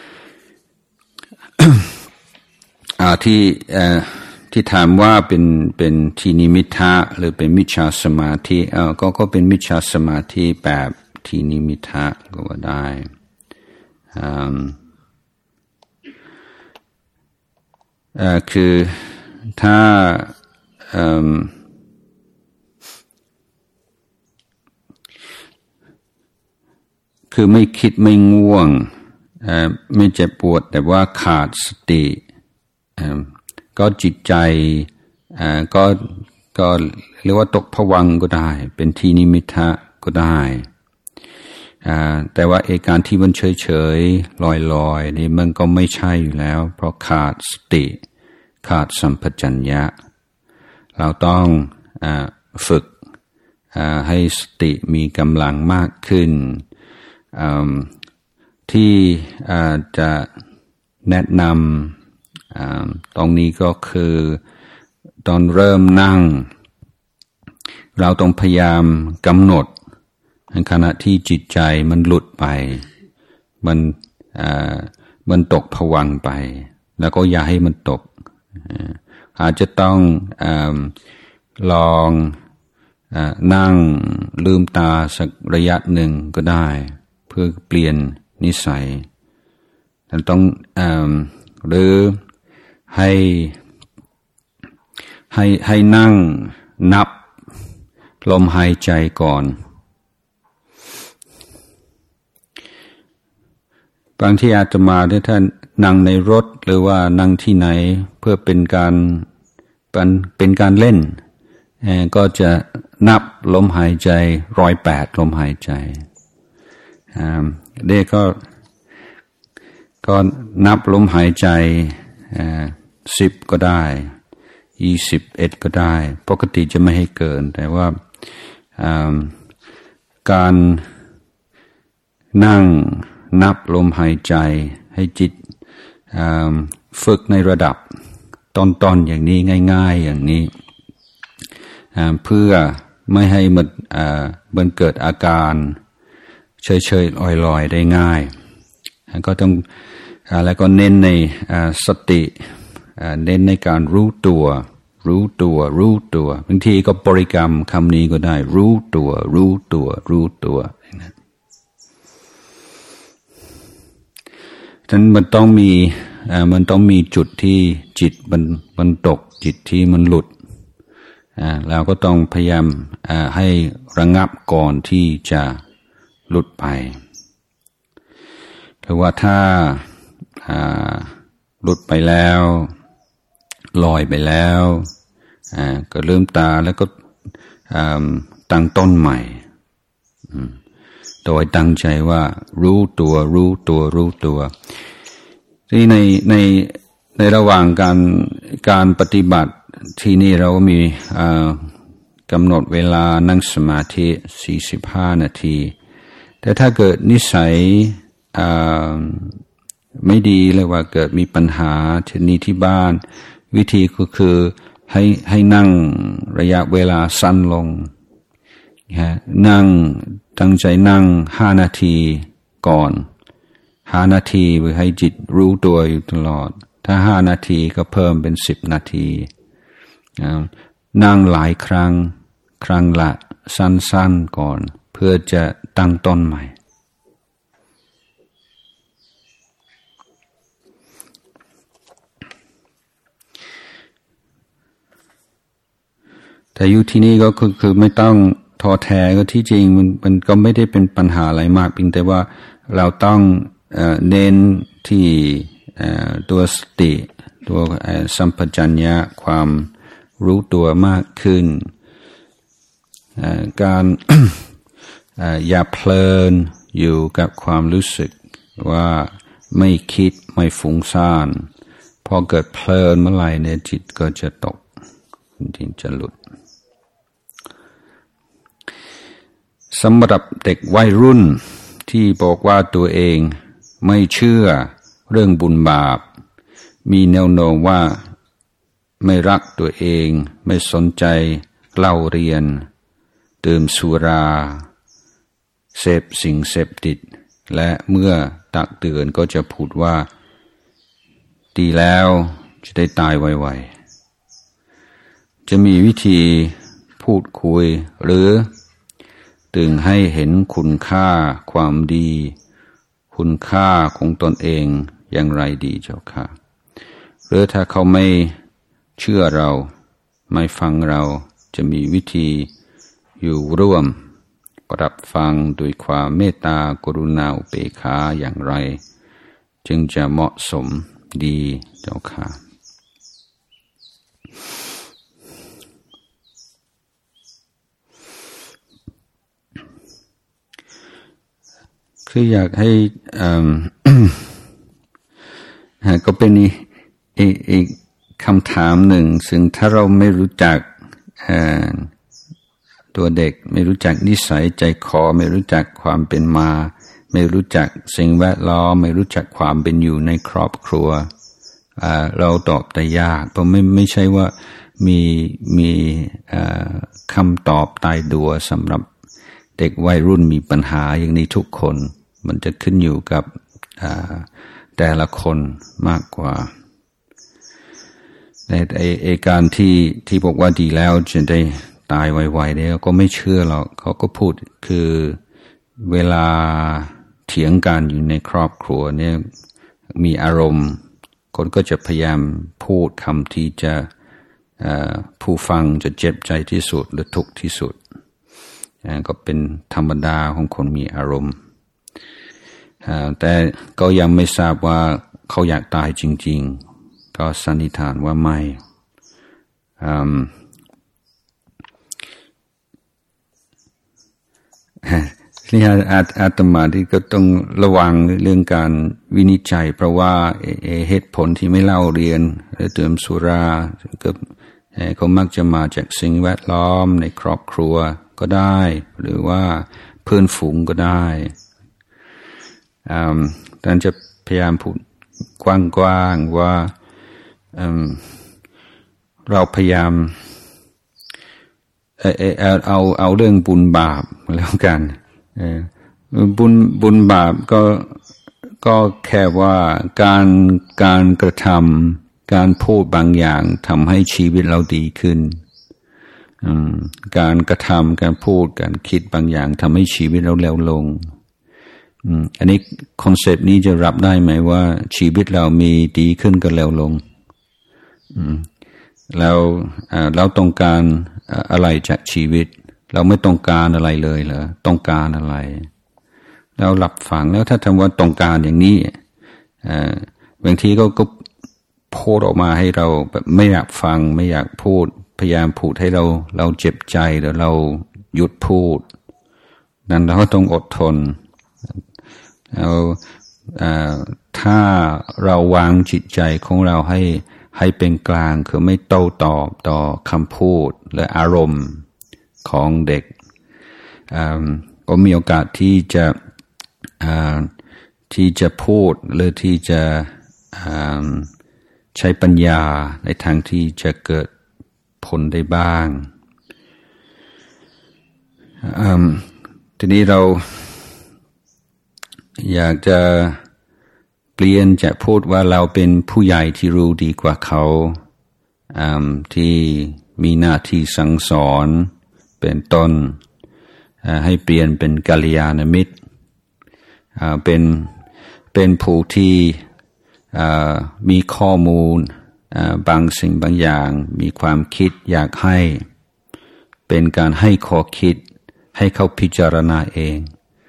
A: ที่ถามว่าเป็นทีนิมิทะหรือเป็นมิจฉาสมาธิก็เป็นมิจฉาสมาธิแบบทีนิมิทะก็ว่าได้
B: คือถ้าคือไม่คิดไม่ง่วงไม่เจ็บปวดแต่ว่าขาดสติก็จิตใจก็เรียกว่าตกภวังค์ก็ได้เป็นทีนิมิทะก็ได้แต่ว่าการที่มันเฉยๆลอยๆนี่มันก็ไม่ใช่อยู่แล้วเพราะขาดสติขาดสัมปชัญญะเราต้องฝึกให้สติมีกำลังมากขึ้นที่จะแนะนำตรงนี้ก็คือตอนเริ่มนั่งเราต้องพยายามกำหนดในขณะที่จิตใจมันหลุดไปมันตกภวังค์ไปแล้วก็อย่าให้มันตกอาจจะต้องลองนั่งลืมตาสักระยะหนึ่งก็ได้เพื่อเปลี่ยนนิสัยต้องหรือให้นั่งนับลมหายใจก่อนบางที่อาตมาได้ท่านนั่งในรถหรือว่านั่งที่ไหนเพื่อเป็นการเล่นก็จะนับลมหายใจ108ลมหายใจเด็กก็นับลมหายใจ10ก็ได้21ก็ได้ปกติจะไม่ให้เกินแต่ว่าการนั่งนับลมหายใจให้จิตฝึกในระดับต้นๆอย่างนี้ง่ายๆอย่างนี้เพื่อไม่ให้มันเกิดอาการเฉยๆลอยๆได้ง่ายก็ต้องแล้วก็เน้นในสติเน้นในการรู้ตัวบางทีก็บริกรรมคำนี้ก็ได้รู้ตัวฉะนั้นมันต้องมีจุดที่จิตมันตกจิตที่มันหลุดเราก็ต้องพยายามให้ระงับก่อนที่จะหลุดไปหรือว่าถ้าหลุดไปแล้วลอยไปแล้วก็ลืมตาแล้วก็ตั้งต้นใหม่โดยตั้งใจว่ารู้ตัวที่ในระหว่างการปฏิบัติที่นี่เรามีกำหนดเวลานั่งสมาธิ45นาทีแต่ถ้าเกิดนิสัยไม่ดีเลยว่าเกิดมีปัญหาเช่นนี้ที่บ้านวิธีก็คือให้นั่งระยะเวลาสั้นลงนั่งตั้งใจนั่ง5นาทีก่อน5นาทีเพื่อให้จิตรู้ตัวอยู่ตลอดถ้า5นาทีก็เพิ่มเป็น10นาทีนั่งหลายครั้งละสั้นๆก่อนเพื่อจะตั้งต้นใหม่แต่อยู่ที่นี่ก็คือไม่ต้องท้อแท้ก็ที่จริงมันก็ไม่ได้เป็นปัญหาอะไรมากเพียงแต่ว่าเราต้องเน้นที่ตัวสติตัวสัมปชัญญะความรู้ตัวมากขึ้นการ อย่าเพลินอยู่กับความรู้สึกว่าไม่คิดไม่ฟุ้งซ่านพอเกิดเพลินเมื่อไหร่เนี่ยจิตก็จะตกจิตจะหลุดสำหรับเด็กวัยรุ่นที่บอกว่าตัวเองไม่เชื่อเรื่องบุญบาปมีแนวโน้มว่าไม่รักตัวเองไม่สนใจเล่าเรียนดื่มสุราเสพสิ่งเสพติดและเมื่อตักเตือนก็จะพูดว่าดีแล้วจะได้ตายไวๆจะมีวิธีพูดคุยหรือตึงให้เห็นคุณค่าความดีคุณค่าของตนเองอย่างไรดีเจ้าค่ะหรือถ้าเขาไม่เชื่อเราไม่ฟังเราจะมีวิธีอยู่ร่วมรับฟังด้วยความเมตตากรุณาอุเบกขาอย่างไรจึงจะเหมาะสมดีเจ้าค่ะคืออยากให้ก็เป็นอีกคำถามหนึ่งซึ่งถ้าเราไม่รู้จักตัวเด็กไม่รู้จักนิสัยใจคอไม่รู้จักความเป็นมาไม่รู้จักสิ่งแวดล้อมไม่รู้จักความเป็นอยู่ในครอบครัวเราตอบได้ยากเพราะไม่ใช่ว่ามีคำตอบตายตัวสำหรับเด็กวัยรุ่นมีปัญหาอย่างนี้ทุกคนมันจะขึ้นอยู่กับแต่ละคนมากกว่าแต่การที่บอกว่าดีแล้วจะได้ตายไวๆเนี่ยก็ไม่เชื่อหรอกเขาก็พูดคือเวลาเถียงกันอยู่ในครอบครัวเนี่ยมีอารมณ์คนก็จะพยายามพูดคำที่จะผู้ฟังจะเจ็บใจที่สุดหรือทุกข์ที่สุดก็เป็นธรรมดาของคนมีอารมณ์แต่ก็ยังไม่ทราบว่าเขาอยากตายจริงๆก็สันนิษฐานว่าไม่นี่อาตมาที่ก็ต้องระวังเรื่องการวินิจฉัยเพราะว่าเหตุผลที่ไม่เล่าเรียนหรือดื่มสุราก็มักจะมาจากสิ่งแวดล้อมในครอบครัวก็ได้หรือว่าเพื่อนฝูงก็ได้ท่านจะพยายามพูดกว้างๆว่าเราพยายามเอาเรื่องบุญบาปแล้วกันบุญบาปก็แค่ว่าการกระทำการพูดบางอย่างทำให้ชีวิตเราดีขึ้นการกระทำการพูดการคิดบางอย่างทำให้ชีวิตเราเลวลงอันนี้คอนเซปต์นี้จะรับได้ไหมว่าชีวิตเรามีดีขึ้นกับเลวลงแล้วเราต้องการอะไรจากชีวิตเราไม่ต้องการอะไรเลยเหรอต้องการอะไรแล้วหลับฝังแล้วถ้าทำว่าต้องการอย่างนี้บางทีก็พูดออกมาให้เราแบบไม่อยากฟังไม่อยากพูดพยายามพูดให้เราเจ็บใจหรือเราหยุดพูดนั้นเราก็ต้องอดทนแล้วถ้าเราวางจิตใจของเราให้เป็นกลางคือไม่โต้ตอบต่อคำพูดและอารมณ์ของเด็กก็มีโอกาสที่จะพูดหรือที่จะใช้ปัญญาในทางที่จะเกิดผลได้บ้างทีนี้เราอยากจะเปลี่ยนจะพูดว่าเราเป็นผู้ใหญ่ที่รู้ดีกว่าเขาที่มีหน้าที่สั่งสอนเป็นต้นให้เปลี่ยนเป็นกัลยาณมิตรเป็นผู้ที่มีข้อมูลบางสิ่งบางอย่างมีความคิดอยากให้เป็นการให้ข้อคิดให้เขาพิจารณาเอง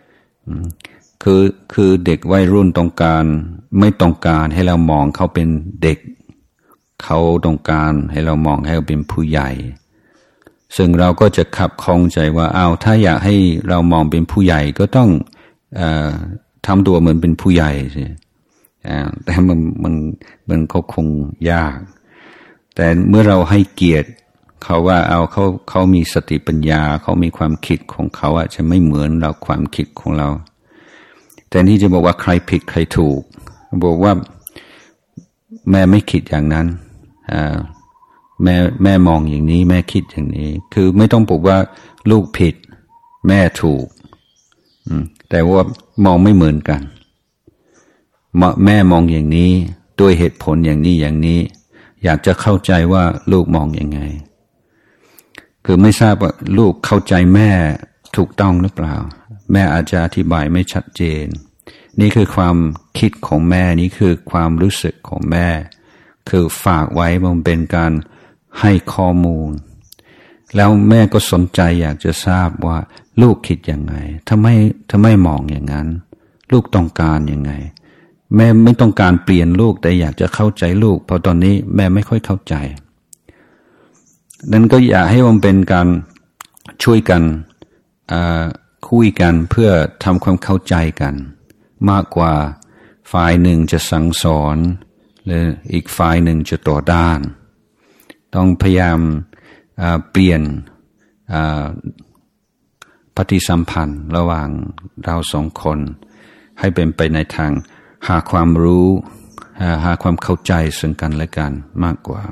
B: คือเด็กวัยรุ่นไม่ต้องการให้เรามองเขาเป็นเด็กเขาต้องการให้เรามองให้เขาเป็นผู้ใหญ่ซึ่งเราก็จะขับข้องใจว่าถ้าอยากให้เรามองเป็นผู้ใหญ่ก็ต้องทำตัวเหมือนเป็นผู้ใหญ่สิแต่มันก็คงยากแต่เมื่อเราให้เกียรติเขาว่าเขามีสติปัญญาเขามีความคิดของเขาอาจจะไม่เหมือนเราความคิดของเราแต่ที่จะบอกว่าใครผิดใครถูกบอกว่าแม่ไม่คิดอย่างนั้นแม่มองอย่างนี้แม่คิดอย่างนี้คือไม่ต้องบอกว่าลูกผิดแม่ถูกแต่ว่ามองไม่เหมือนกันแม่มองอย่างนี้ด้วยเหตุผลอย่างนี้อยากจะเข้าใจว่าลูกมองยังไงคือไม่ทราบว่าลูกเข้าใจแม่ถูกต้องหรือเปล่าแม่อาจจะอธิบายไม่ชัดเจนนี่คือความคิดของแม่นี่คือความรู้สึกของแม่คือฝากไว้มันเป็นการให้ข้อมูลแล้วแม่ก็สนใจอยากจะทราบว่าลูกคิดยังไงทำไมมองอย่างนั้นลูกต้องการยังไงแม่ไม่ต้องการเปลี่ยนลูกแต่อยากจะเข้าใจลูกเพราะตอนนี้แม่ไม่ค่อยเข้าใจนั้นก็อยากให้มันเป็นการช่วยกันคุยกันเพื่อทำความเข้าใจกันมากกว่าฝ่ายหนึ่งจะสั่งสอนหรืออีกฝ่ายหนึ่งจะต่อต้านต้องพยายามเปลี่ยนปฏิสัมพันธ์ระหว่างเราสองคนให้เป็นไปในทางหาความรู้หาความเข้าใจซึ่งกันและกันมากกว่า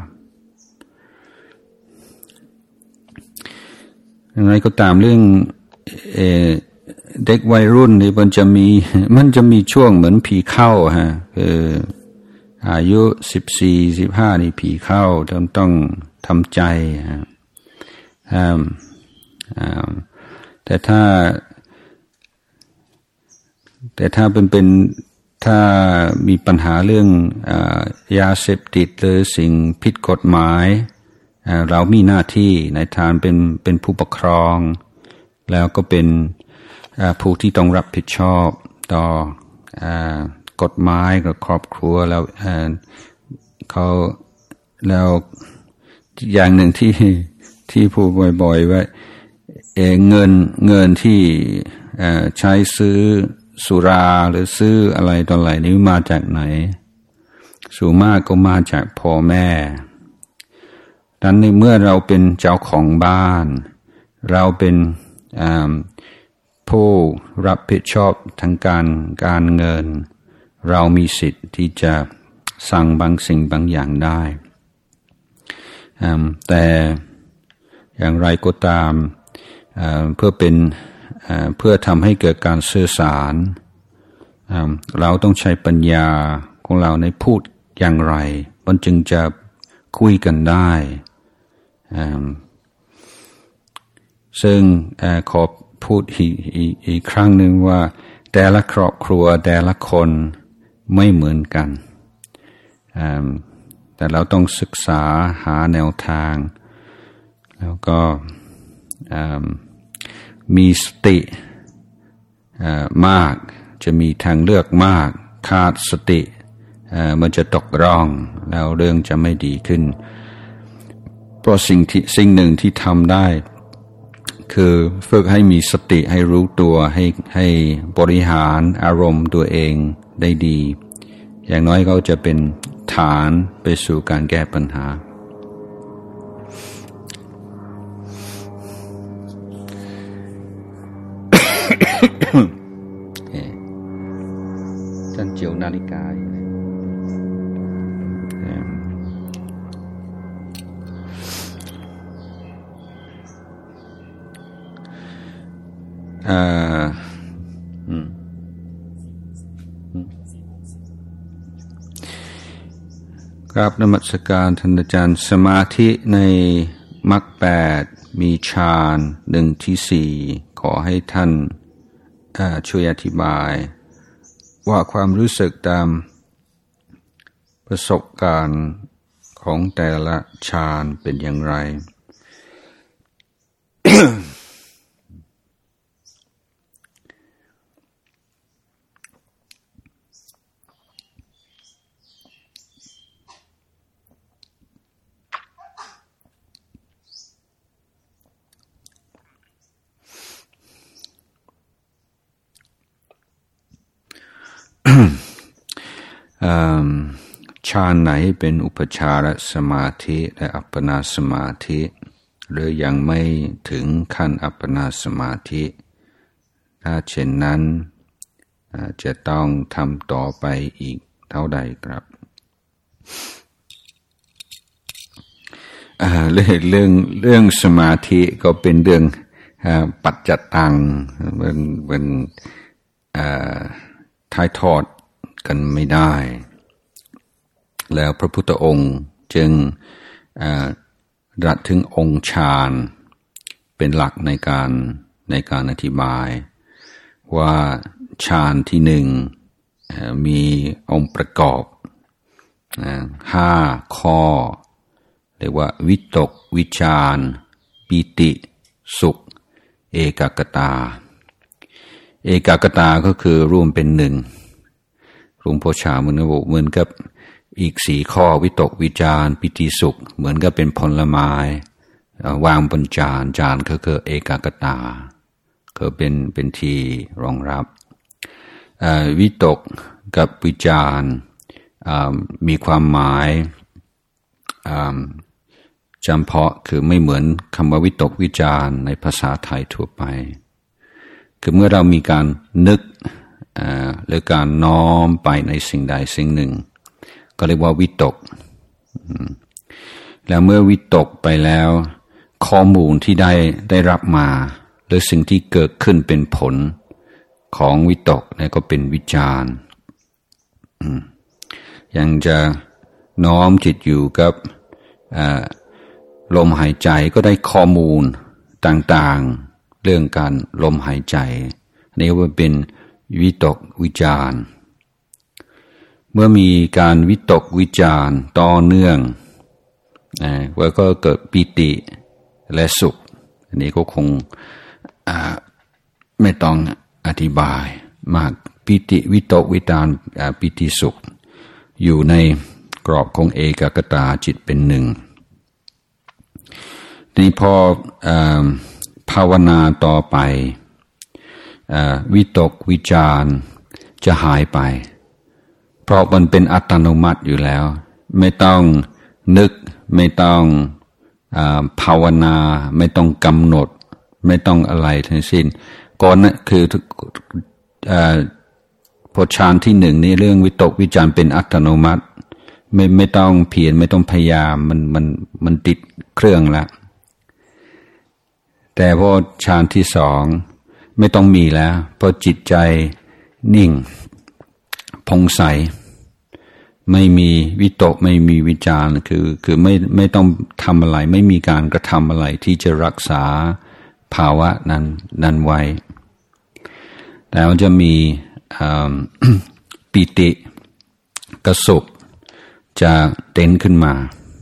B: อย่างไรก็ตามเรื่องเด็กวัยรุ่นนี่มันจะมีช่วงเหมือนผีเข้าฮะอายุ14-15นี่ผีเข้าต้องทำใจฮะแต่ถ้าเป็นถ้ามีปัญหาเรื่องยาเสพติดหรือสิ่งผิดกฎหมายเรามีหน้าที่ในฐานเป็นผู้ปกครองแล้วก็เป็นผู้ที่ต้องรับผิดชอบต่อกฎหมายกับครอบครัวแล้วเขาแล้วอย่างหนึ่งที่พูดบ่อยๆว่าเงินที่ใช้ซื้อสุราหรือซื้ออะไรต่ออะไรนี้มาจากไหนส่วนมากก็มาจากพ่อแม่ดังนั้นเมื่อเราเป็นเจ้าของบ้านเราเป็นผู้รับผิดชอบทางการเงินเรามีสิทธิ์ที่จะสั่งบางสิ่งบางอย่างได้แต่อย่างไรก็ตามเพื่อทำให้เกิดการสื่อสารเราต้องใช้ปัญญาของเราในพูดอย่างไรมันจึงจะคุยกันได้ซึ่งขอพูดอีกครั้งหนึ่งว่าแต่ละครอบครัวแต่ละคนไม่เหมือนกันแต่เราต้องศึกษาหาแนวทางแล้วก็มีสติมากจะมีทางเลือกมากขาดสติมันจะตกร่องแล้วเรื่องจะไม่ดีขึ้นเพราะสิ่งหนึ่งที่ทำได้คือฝึกให้มีสติให้รู้ตัวให้บริหารอารมณ์ตัวเองได้ดีอย่างน้อยก็จะเป็นฐานไปสู่การแก้ปัญหาท่านเจียวนาฬิกากราบนมัสการท่านอาจารย์สมาธิในมรรค8มีฌาน1ที่4ขอให้ท่านช่วยอธิบายว่าความรู้สึกตามประสบการณ์ของแต่ละฌานเป็นอย่างไร ฌานไหนเป็นอุปจารสมาธิและอัปปนาสมาธิหรือยังไม่ถึงขั้นอัปปนาสมาธิถ้าเช่นนั้นจะต้องทำต่อไปอีกเท่าใดครับเรื่องสมาธิก็เป็นเรื่องปัจจตังเป็นถ่ายทอดกันไม่ได้แล้วพระพุทธองค์จึงตรัสถึงองค์ฌานเป็นหลักในการอธิบายว่าฌานที่
A: มีองค์ประกอบ5 ข้อเรียกว่าวิตกวิจารปิติสุขเอกคตาเอกคตาก็คือร่วมเป็นหนึ่งหลวงพ่อชาเหมือนกับอีก4 ข้อวิตกวิจารปิติสุขเหมือนกับเป็นผลไม้วางบนจานก็คือเอกคตาก็เป็นที่รองรับวิตกกับวิจารมีความหมายจำเพาะคือไม่เหมือนคำว่าวิตกวิจารในภาษาไทยทั่วไปคือเมื่อเรามีการนึกหรือการน้อมไปในสิ่งใดสิ่งหนึ่งก็เรียกว่าวิตกแล้วเมื่อวิตกไปแล้วข้อมูลที่ได้รับมาหรือสิ่งที่เกิดขึ้นเป็นผลของวิตกนี่ก็เป็นวิจารณ์ยังจะน้อมจิตอยู่กับลมหายใจก็ได้ข้อมูลต่างๆเรื่องการลมหายใจนี่ว่าเป็นวิตกวิจารณ์เมื่อมีการวิตกวิจารณ์ต่อเนื่องแล้วก็เกิดปิติและสุขอันนี้ก็คงไม่ต้องอธิบายมากปิติวิตกวิจารณ์ปิติสุขอยู่ในกรอบของเอกคตาจิตเป็นหนึ่งนี่พอภาวนาต่อไปวิตกวิจารณ์จะหายไปเพราะมันเป็นอัตโนมัติอยู่แล้วไม่ต้องนึกไม่ต้องภาวนาไม่ต้องกำหนดไม่ต้องอะไรทั้งสิ้นก่อนนั้นคือพอฌานที่1นี่เรื่องวิตกวิจารณ์เป็นอัตโนมัติไม่ต้องเพียรไม่ต้องพยายามมันติดเครื่องแล้วแต่พอฌานที่2ไม่ต้องมีแล้วพอจิตใจนิ่งผ่องใสไม่มีวิตกไม่มีวิจารณ์คือไม่ต้องทำอะไรไม่มีการกระทำอะไรที่จะรักษาภาวะนั้นไว้แล้วจะมีปิติกับสุขจะเต้นขึ้นมา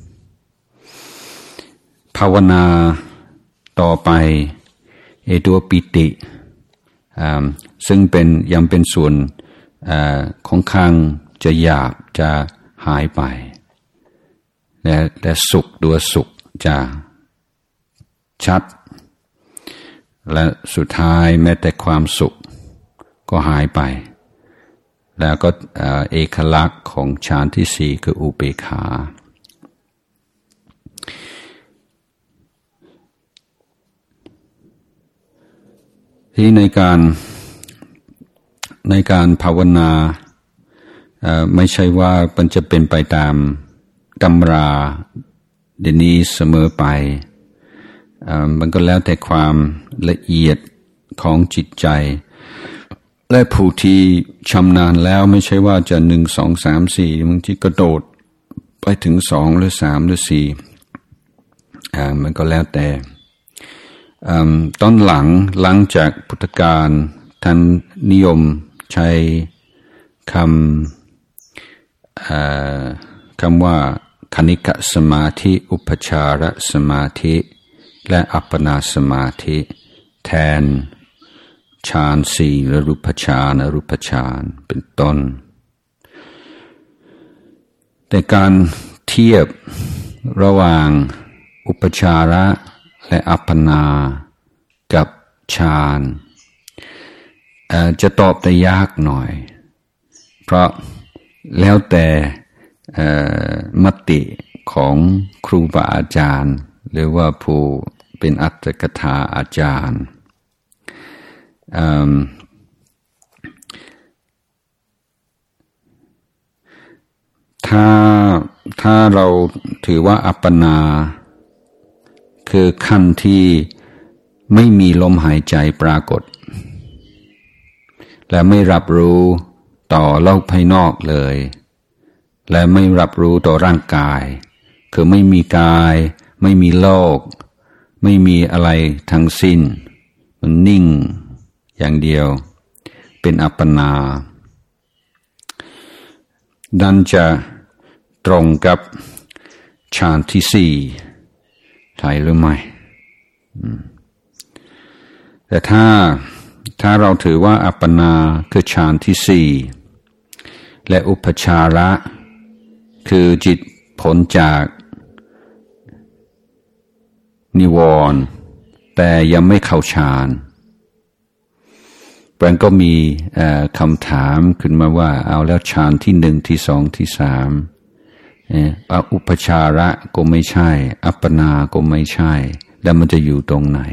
A: ภาวนาต่อไปตัวปิติซึ่งยังเป็นส่วนของข้างจะหยาบจะหายไปและสุขตัวสุขจะชัดและสุดท้ายแม้แต่ความสุขก็หายไปแล้วก็เอกลักษณ์ของฌานที่4คืออุเบกขาที่ในการภาวนาไม่ใช่ว่ามันจะเป็นไปตามตำราเดี๋ยวนี้เสมอไปมันก็แล้วแต่ความละเอียดของจิตใจและผู้ที่ชำนาญแล้วไม่ใช่ว่าจะ1 2 3 4บางทีกระโดดไปถึง2หรือ3หรือ4มันก็แล้วแต่ตอนหลังจากพุทธกาลท่านนิยมใช้คำว่าคณิกสมาธิอุปชารสมาธิและอัปปนาสมาธิแทนฌาน4และรูปฌานอรูปฌานเป็นต้นแต่การเทียบระหว่างอุปชาระและอัปปนากับฌานจะตอบได้ยากหน่อยเพราะแล้วแต่มติของครูบาอาจารย์หรือว่าผู้เป็นอัตถกถาอาจารย์ถ้าเราถือว่าอัปปนาคือขั้นที่ไม่มีลมหายใจปรากฏและไม่รับรู้ต่อโลกภายนอกเลยและไม่รับรู้ต่อร่างกายคือไม่มีกายไม่มีโลกไม่มีอะไรทั้งสิ้นมันนิ่งอย่างเดียวเป็นอัปปนาดันจะตรงกับฌานที่สี่ใช่หรือไม่แต่ถ้าเราถือว่าอัปปนาคือฌานที่สี่และอุปจาระคือจิตผลจากนิวรณ์แต่ยังไม่เข้าฌานมันก็มีคำถามขึ้นมาว่าเอาแล้วฌานที่หนึ่งที่สองที่สามอุปจาระก็ไม่ใช่อัปปนาก็ไม่ใช่แล้วมันจะอยู่ตรงไหน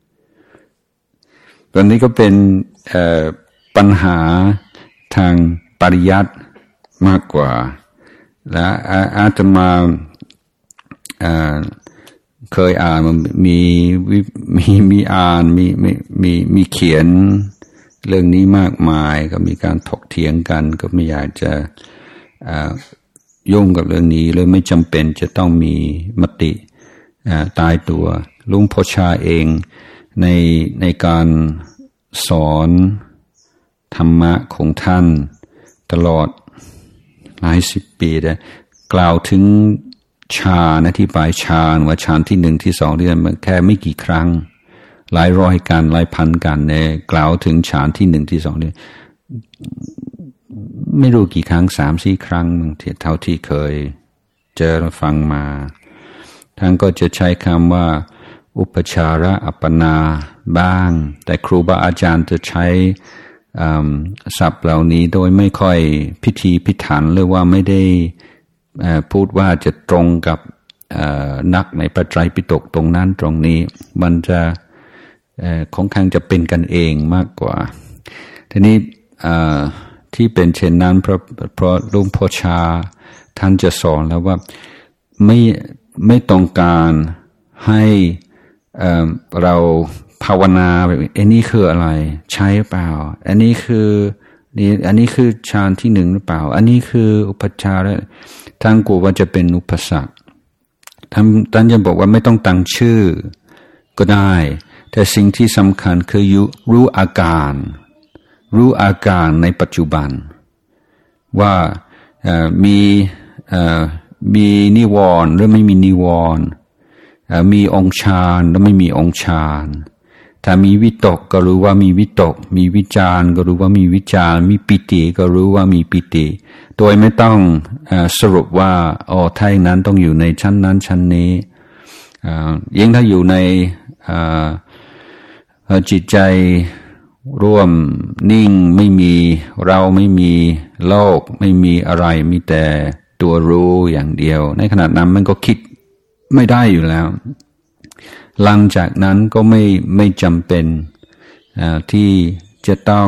A: ตอนนี้ก็เป็นปัญหาทางปริยัติมากกว่าและอาตมาเคยอ่านมีอ่านมีเขียนเรื่องนี้มากมายก็มีการถกเถียงกันก็ไม่อยากจะยุ่งกับเรื่องนี้เลยไม่จำเป็นจะต้องมีมติตายตัวหลวงพ่อชาเองในการสอนธรรมะของท่านตลอดหลายสิบปีได้กล่าวถึงฌานอธิบายฌานว่าฌานที่หนึ่งที่สองที่มันแค่ไม่กี่ครั้งหลายร้อยกันหลายพันกันเนี่ยกล่าวถึงฌานที่หนึ่งที่สองเนี่ยไม่รู้กี่ครั้ง3-4 ครั้งเท่าที่เคยเจอและฟังมาท่านก็จะใช้คำว่าอุปจาระอัปปนาบ้างแต่ครูบาอาจารย์จะใช้ศัพท์เหล่านี้โดยไม่ค่อยพิธีพิถันหรือว่าไม่ได้พูดว่าจะตรงกับนักในพระไตรปิฎกตรงนั้นตรงนี้มันจะค่อนข้างจะเป็นกันเองมากกว่าทีนี้ที่เป็นเช่นนั้นเพราะหลวงพ่อชาท่านจะสอนแล้วว่าไม่ต้องการให้เราภาวนาแบบอันนี้คืออะไรใช่เปล่าอันนี้คือฌานที่หนึ่งหรือเปล่าอันนี้คืออุปจาระท่านกลัวว่าจะเป็นอุปสรรคท่านจะบอกว่าไม่ต้องตั้งชื่อก็ได้แต่สิ่งที่สำคัญคือรู้อาการในปัจจุบันว่ามีนิวรณ์หรือไม่มีนิวรณ์มีองค์ฌานหรือไม่มีองค์ฌานถ้ามีวิตกก็รู้ว่ามีวิตกมีวิจารก็รู้ว่ามีวิจารมีปิติก็รู้ว่ามีปิติโดยไม่ต้องสรุปว่าถ้าอย่างนั้นต้องอยู่ในชั้นนั้นชั้นนี้ยิ่งถ้าอยู่ในจิตใจร่วมนิ่งไม่มีเราไม่มีโลกไม่มีอะไรมีแต่ตัวรู้อย่างเดียวในขณะนั้นมันก็คิดไม่ได้อยู่แล้วหลังจากนั้นก็ไม่จำเป็นที่จะต้อง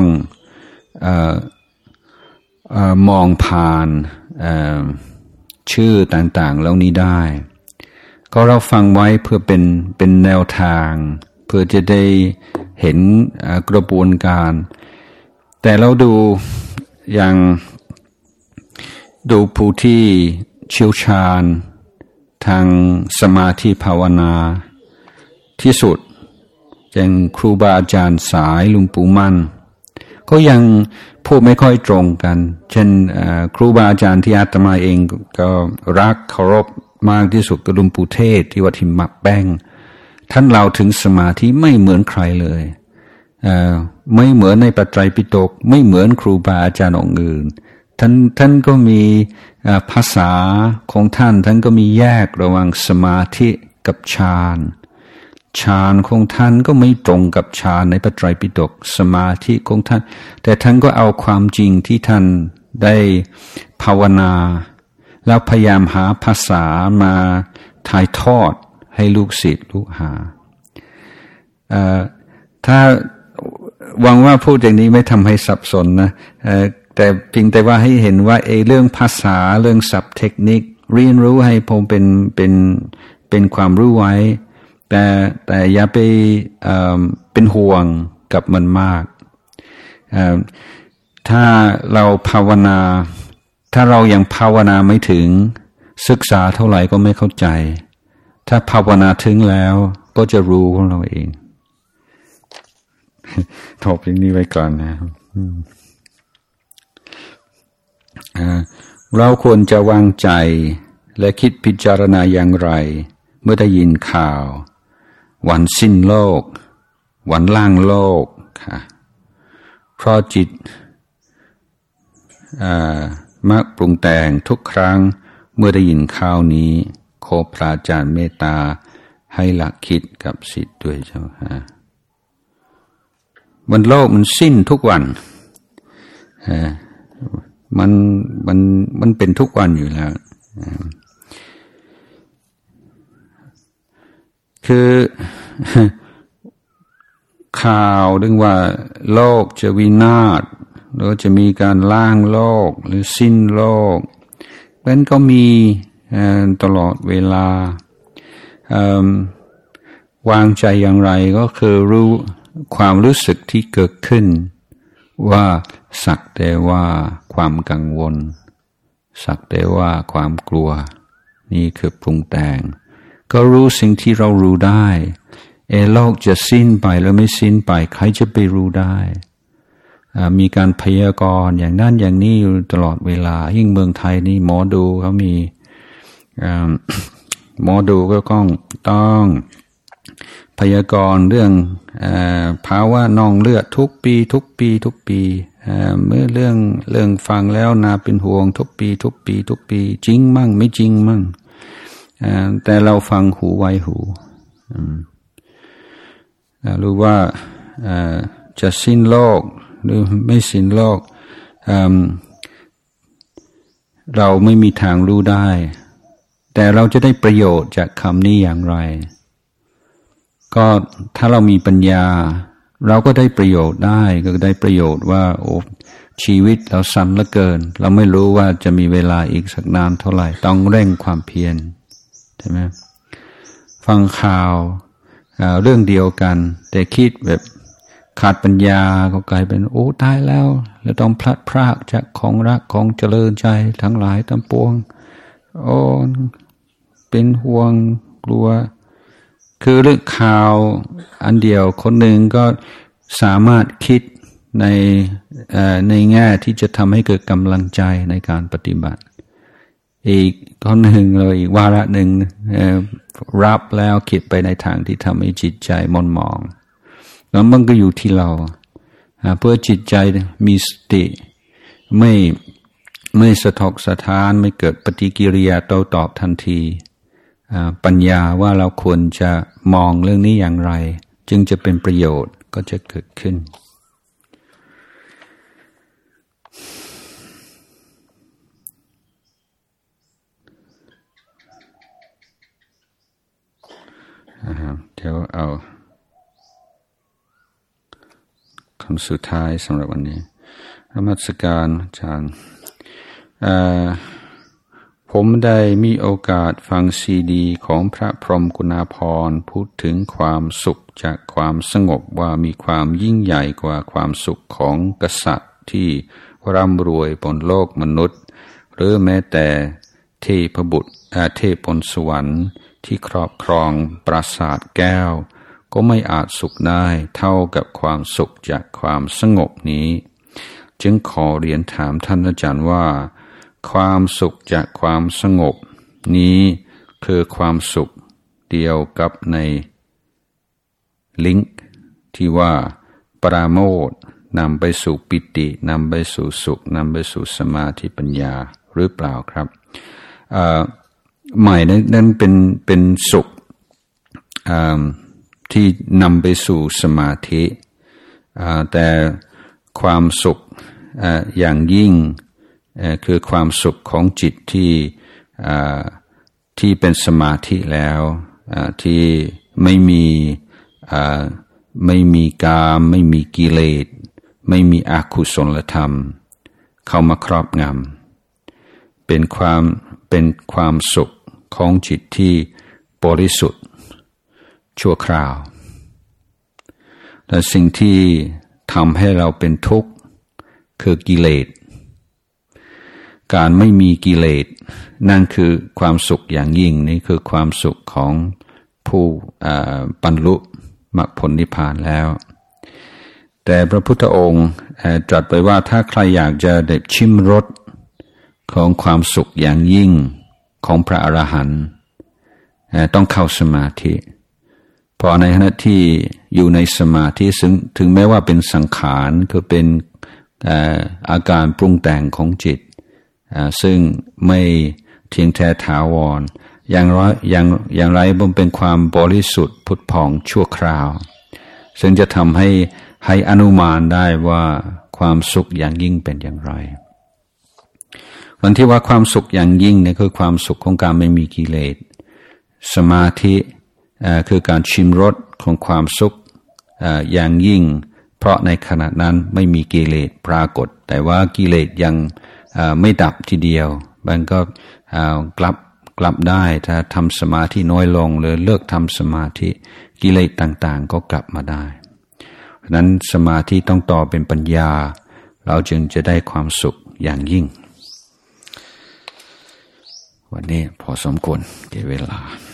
A: มองผ่านชื่อต่างๆเหล่านี้ได้ก็เราฟังไว้เพื่อเป็นแนวทางเพื่อจะได้เห็นกระบวนการแต่เราดูผู้ที่เชี่ยวชาญทางสมาธิภาวนาที่สุดอย่างครูบาอาจารย์สายหลวงปู่มั่นก็ยังพูดไม่ค่อยตรงกันเช่นครูบาอาจารย์ที่อาตมาเองก็รักเคารพมากที่สุดก็หลวงปู่เทศที่วัดหิมะแป้งท่านเล่าถึงสมาธิไม่เหมือนใครเลยไม่เหมือนในพระไตรปิฎกไม่เหมือนครูบาอาจารย์องค์อื่นท่านก็มีภาษาของท่านก็มีแยกระหว่างสมาธิกับฌานของท่านก็ไม่ตรงกับฌานในพระไตรปิฎกสมาธิของท่านแต่ท่านก็เอาความจริงที่ท่านได้ภาวนาแล้วพยายามหาภาษามาถ่ายทอดให้ลูกศิษย์ลูกหาถ้าหวังว่าพูดอย่างนี้ไม่ทำให้สับสนนะแต่เพียงแต่ว่าให้เห็นว่าเรื่องภาษาเรื่องศัพท์เทคนิคเรียนรู้ให้ผมเป็นความรู้ไว้แต่อย่าไปเป็นห่วงกับมันมากถ้าเราภาวนาถ้าเรายังภาวนาไม่ถึงศึกษาเท่าไหร่ก็ไม่เข้าใจถ้าภาวนาถึงแล้วก็จะรู้ของเราเองถกอย่างนี้ไว้ก่อนนะครับเราควรจะวางใจและคิดพิจารณาอย่างไรเมื่อได้ยินข่าววันสิ้นโลกวันล่างโลกค่ะเพราะจิตมักปรุงแต่งทุกครั้งเมื่อได้ยินข่าวนี้ขอพระอาจารย์เมตตาให้หลักคิดกับศิษย์ด้วยเจ้าค่ะวันโลกมันสิ้นทุกวันมันเป็นทุกวันอยู่แล้วคือข่าวเรื่องว่าโลกจะวินาศหรือจะมีการล้างโลกหรือสิ้นโลกมันก็มีตลอดเวลาวางใจอย่างไรก็คือรู้ความรู้สึกที่เกิดขึ้นว่าสักแต่ว่าความกังวลสักแต่ว่าความกลัวนี่คือปรุงแต่งก็รู้สิ่งที่เรารู้ได้โลกจะสิ้นไปหรือไม่สิ้นไปใครจะไปรู้ได้มีการพยากรณ์อย่างนั้นอย่างนี้อยู่ตลอดเวลายิ่งเมืองไทยนี่หมอดูเขามีหมอดูก็ต้องพยากรณ์เรื่องภาวะนองเลือดทุกปีเมื่อเรื่องฟังแล้วน่าเป็นห่วงทุกปีจริงมั่งไม่จริงมั่งแต่เราฟังหูไว้หูรู้ว่าจะสิ้นโลกหรือไม่สิ้นโลกเราไม่มีทางรู้ได้แต่เราจะได้ประโยชน์จากคำนี้อย่างไรก็ถ้าเรามีปัญญาเราก็ได้ประโยชน์ได้ก็ได้ประโยชน์ว่าโอ้ชีวิตเราสั้นเหลือเกินเราไม่รู้ว่าจะมีเวลาอีกสักนานเท่าไหร่ต้องเร่งความเพียรใช่ไหมฟังข่าวเรื่องเดียวกันแต่คิดแบบขาดปัญญาก็กลายเป็นโอ้ตายแล้วเราต้องพลัดพรากจากของรักของเจริญใจทั้งหลายทั้งปวงโอ้เป็นห่วงกลัวคือเรื่องข่าวอันเดียวคนหนึ่งก็สามารถคิดในแง่ที่จะทำให้เกิดกำลังใจในการปฏิบัติอีกคนหนึ่งเลยอีกวาระหนึ่งรับแล้วคิดไปในทางที่ทำให้จิตใจหม่นหมองแล้วมันก็อยู่ที่เราเพื่อจิตใจมีสติไม่สะทกสะท้านไม่เกิดปฏิกิริยาโต้ตอบทันทีปัญญาว่าเราควรจะมองเรื่องนี้อย่างไรจึงจะเป็นประโยชน์ก็จะเกิดขึ้นเดี๋ยวเอาคำสุดท้ายสำหรับวันนี้นมัสการอาจารย์ผมได้มีโอกาสฟังซีดีของพระพรหมกุณาภรณ์พูดถึงความสุขจากความสงบว่ามีความยิ่งใหญ่กว่าความสุขของกษัตริย์ที่ร่ำรวยบนโลกมนุษย์หรือแม้แต่เทพบุตรเทพบนสวรรค์ที่ครอบครองปราสาทแก้วก็ไม่อาจสุขได้เท่ากับความสุขจากความสงบนี้จึงขอเรียนถามท่านอาจารย์ว่าความสุขจากความสงบนี้คือความสุขเดียวกับในลิงก์ที่ว่าปราโมทย์นำไปสู่ปิตินำไปสู่สุขนำไปสู่สมาธิปัญญาหรือเปล่าครับหมายนั้นเป็นสุขที่นำไปสู่สมาธิแต่ความสุขอย่างยิ่งคือความสุขของจิตที่เป็นสมาธิแล้วที่ไม่มีกามไม่มีกิเลสไม่มีอกุศลธรรมเข้ามาครอบงำเป็นความสุขของจิตที่บริสุทธิ์ชั่วคราวและสิ่งที่ทำให้เราเป็นทุกข์คือกิเลสการไม่มีกิเลสนั่นคือความสุขอย่างยิ่งนี่คือความสุขของผู้บรรลุมรรคผลนิพพานแล้วแต่พระพุทธองค์ตรัสไปว่าถ้าใครอยากจะได้ชิมรสของความสุขอย่างยิ่งของพระอรหันต์ต้องเข้าสมาธิพอในขณะที่อยู่ในสมาธิถึงแม้ว่าเป็นสังขารคือเป็นอาการปรุงแต่งของจิตซึ่งไม่เที่ยงแท้ถาวรอย่างไรมันเป็นความบริสุทธิ์ผุดผ่องชั่วคราวซึ่งจะทำให้อนุมานได้ว่าความสุขอย่างยิ่งเป็นอย่างไรวันที่ว่าความสุขอย่างยิ่งเนี่ยคือความสุขของการไม่มีกิเลสสมาธิคือการชิมรสของความสุขอย่างยิ่งเพราะในขณะนั้นไม่มีกิเลสปรากฏแต่ว่ากิเลสยังไม่ดับทีเดียวมันก็กลับได้ถ้าทำสมาธิน้อยลงหรือเลิกทำสมาธิกิเลสต่างๆก็กลับมาได้เพราะนั้นสมาธิต้องต่อเป็นปัญญาเราจึงจะได้ความสุขอย่างยิ่งวันนี้พอสมควรแก่เวลา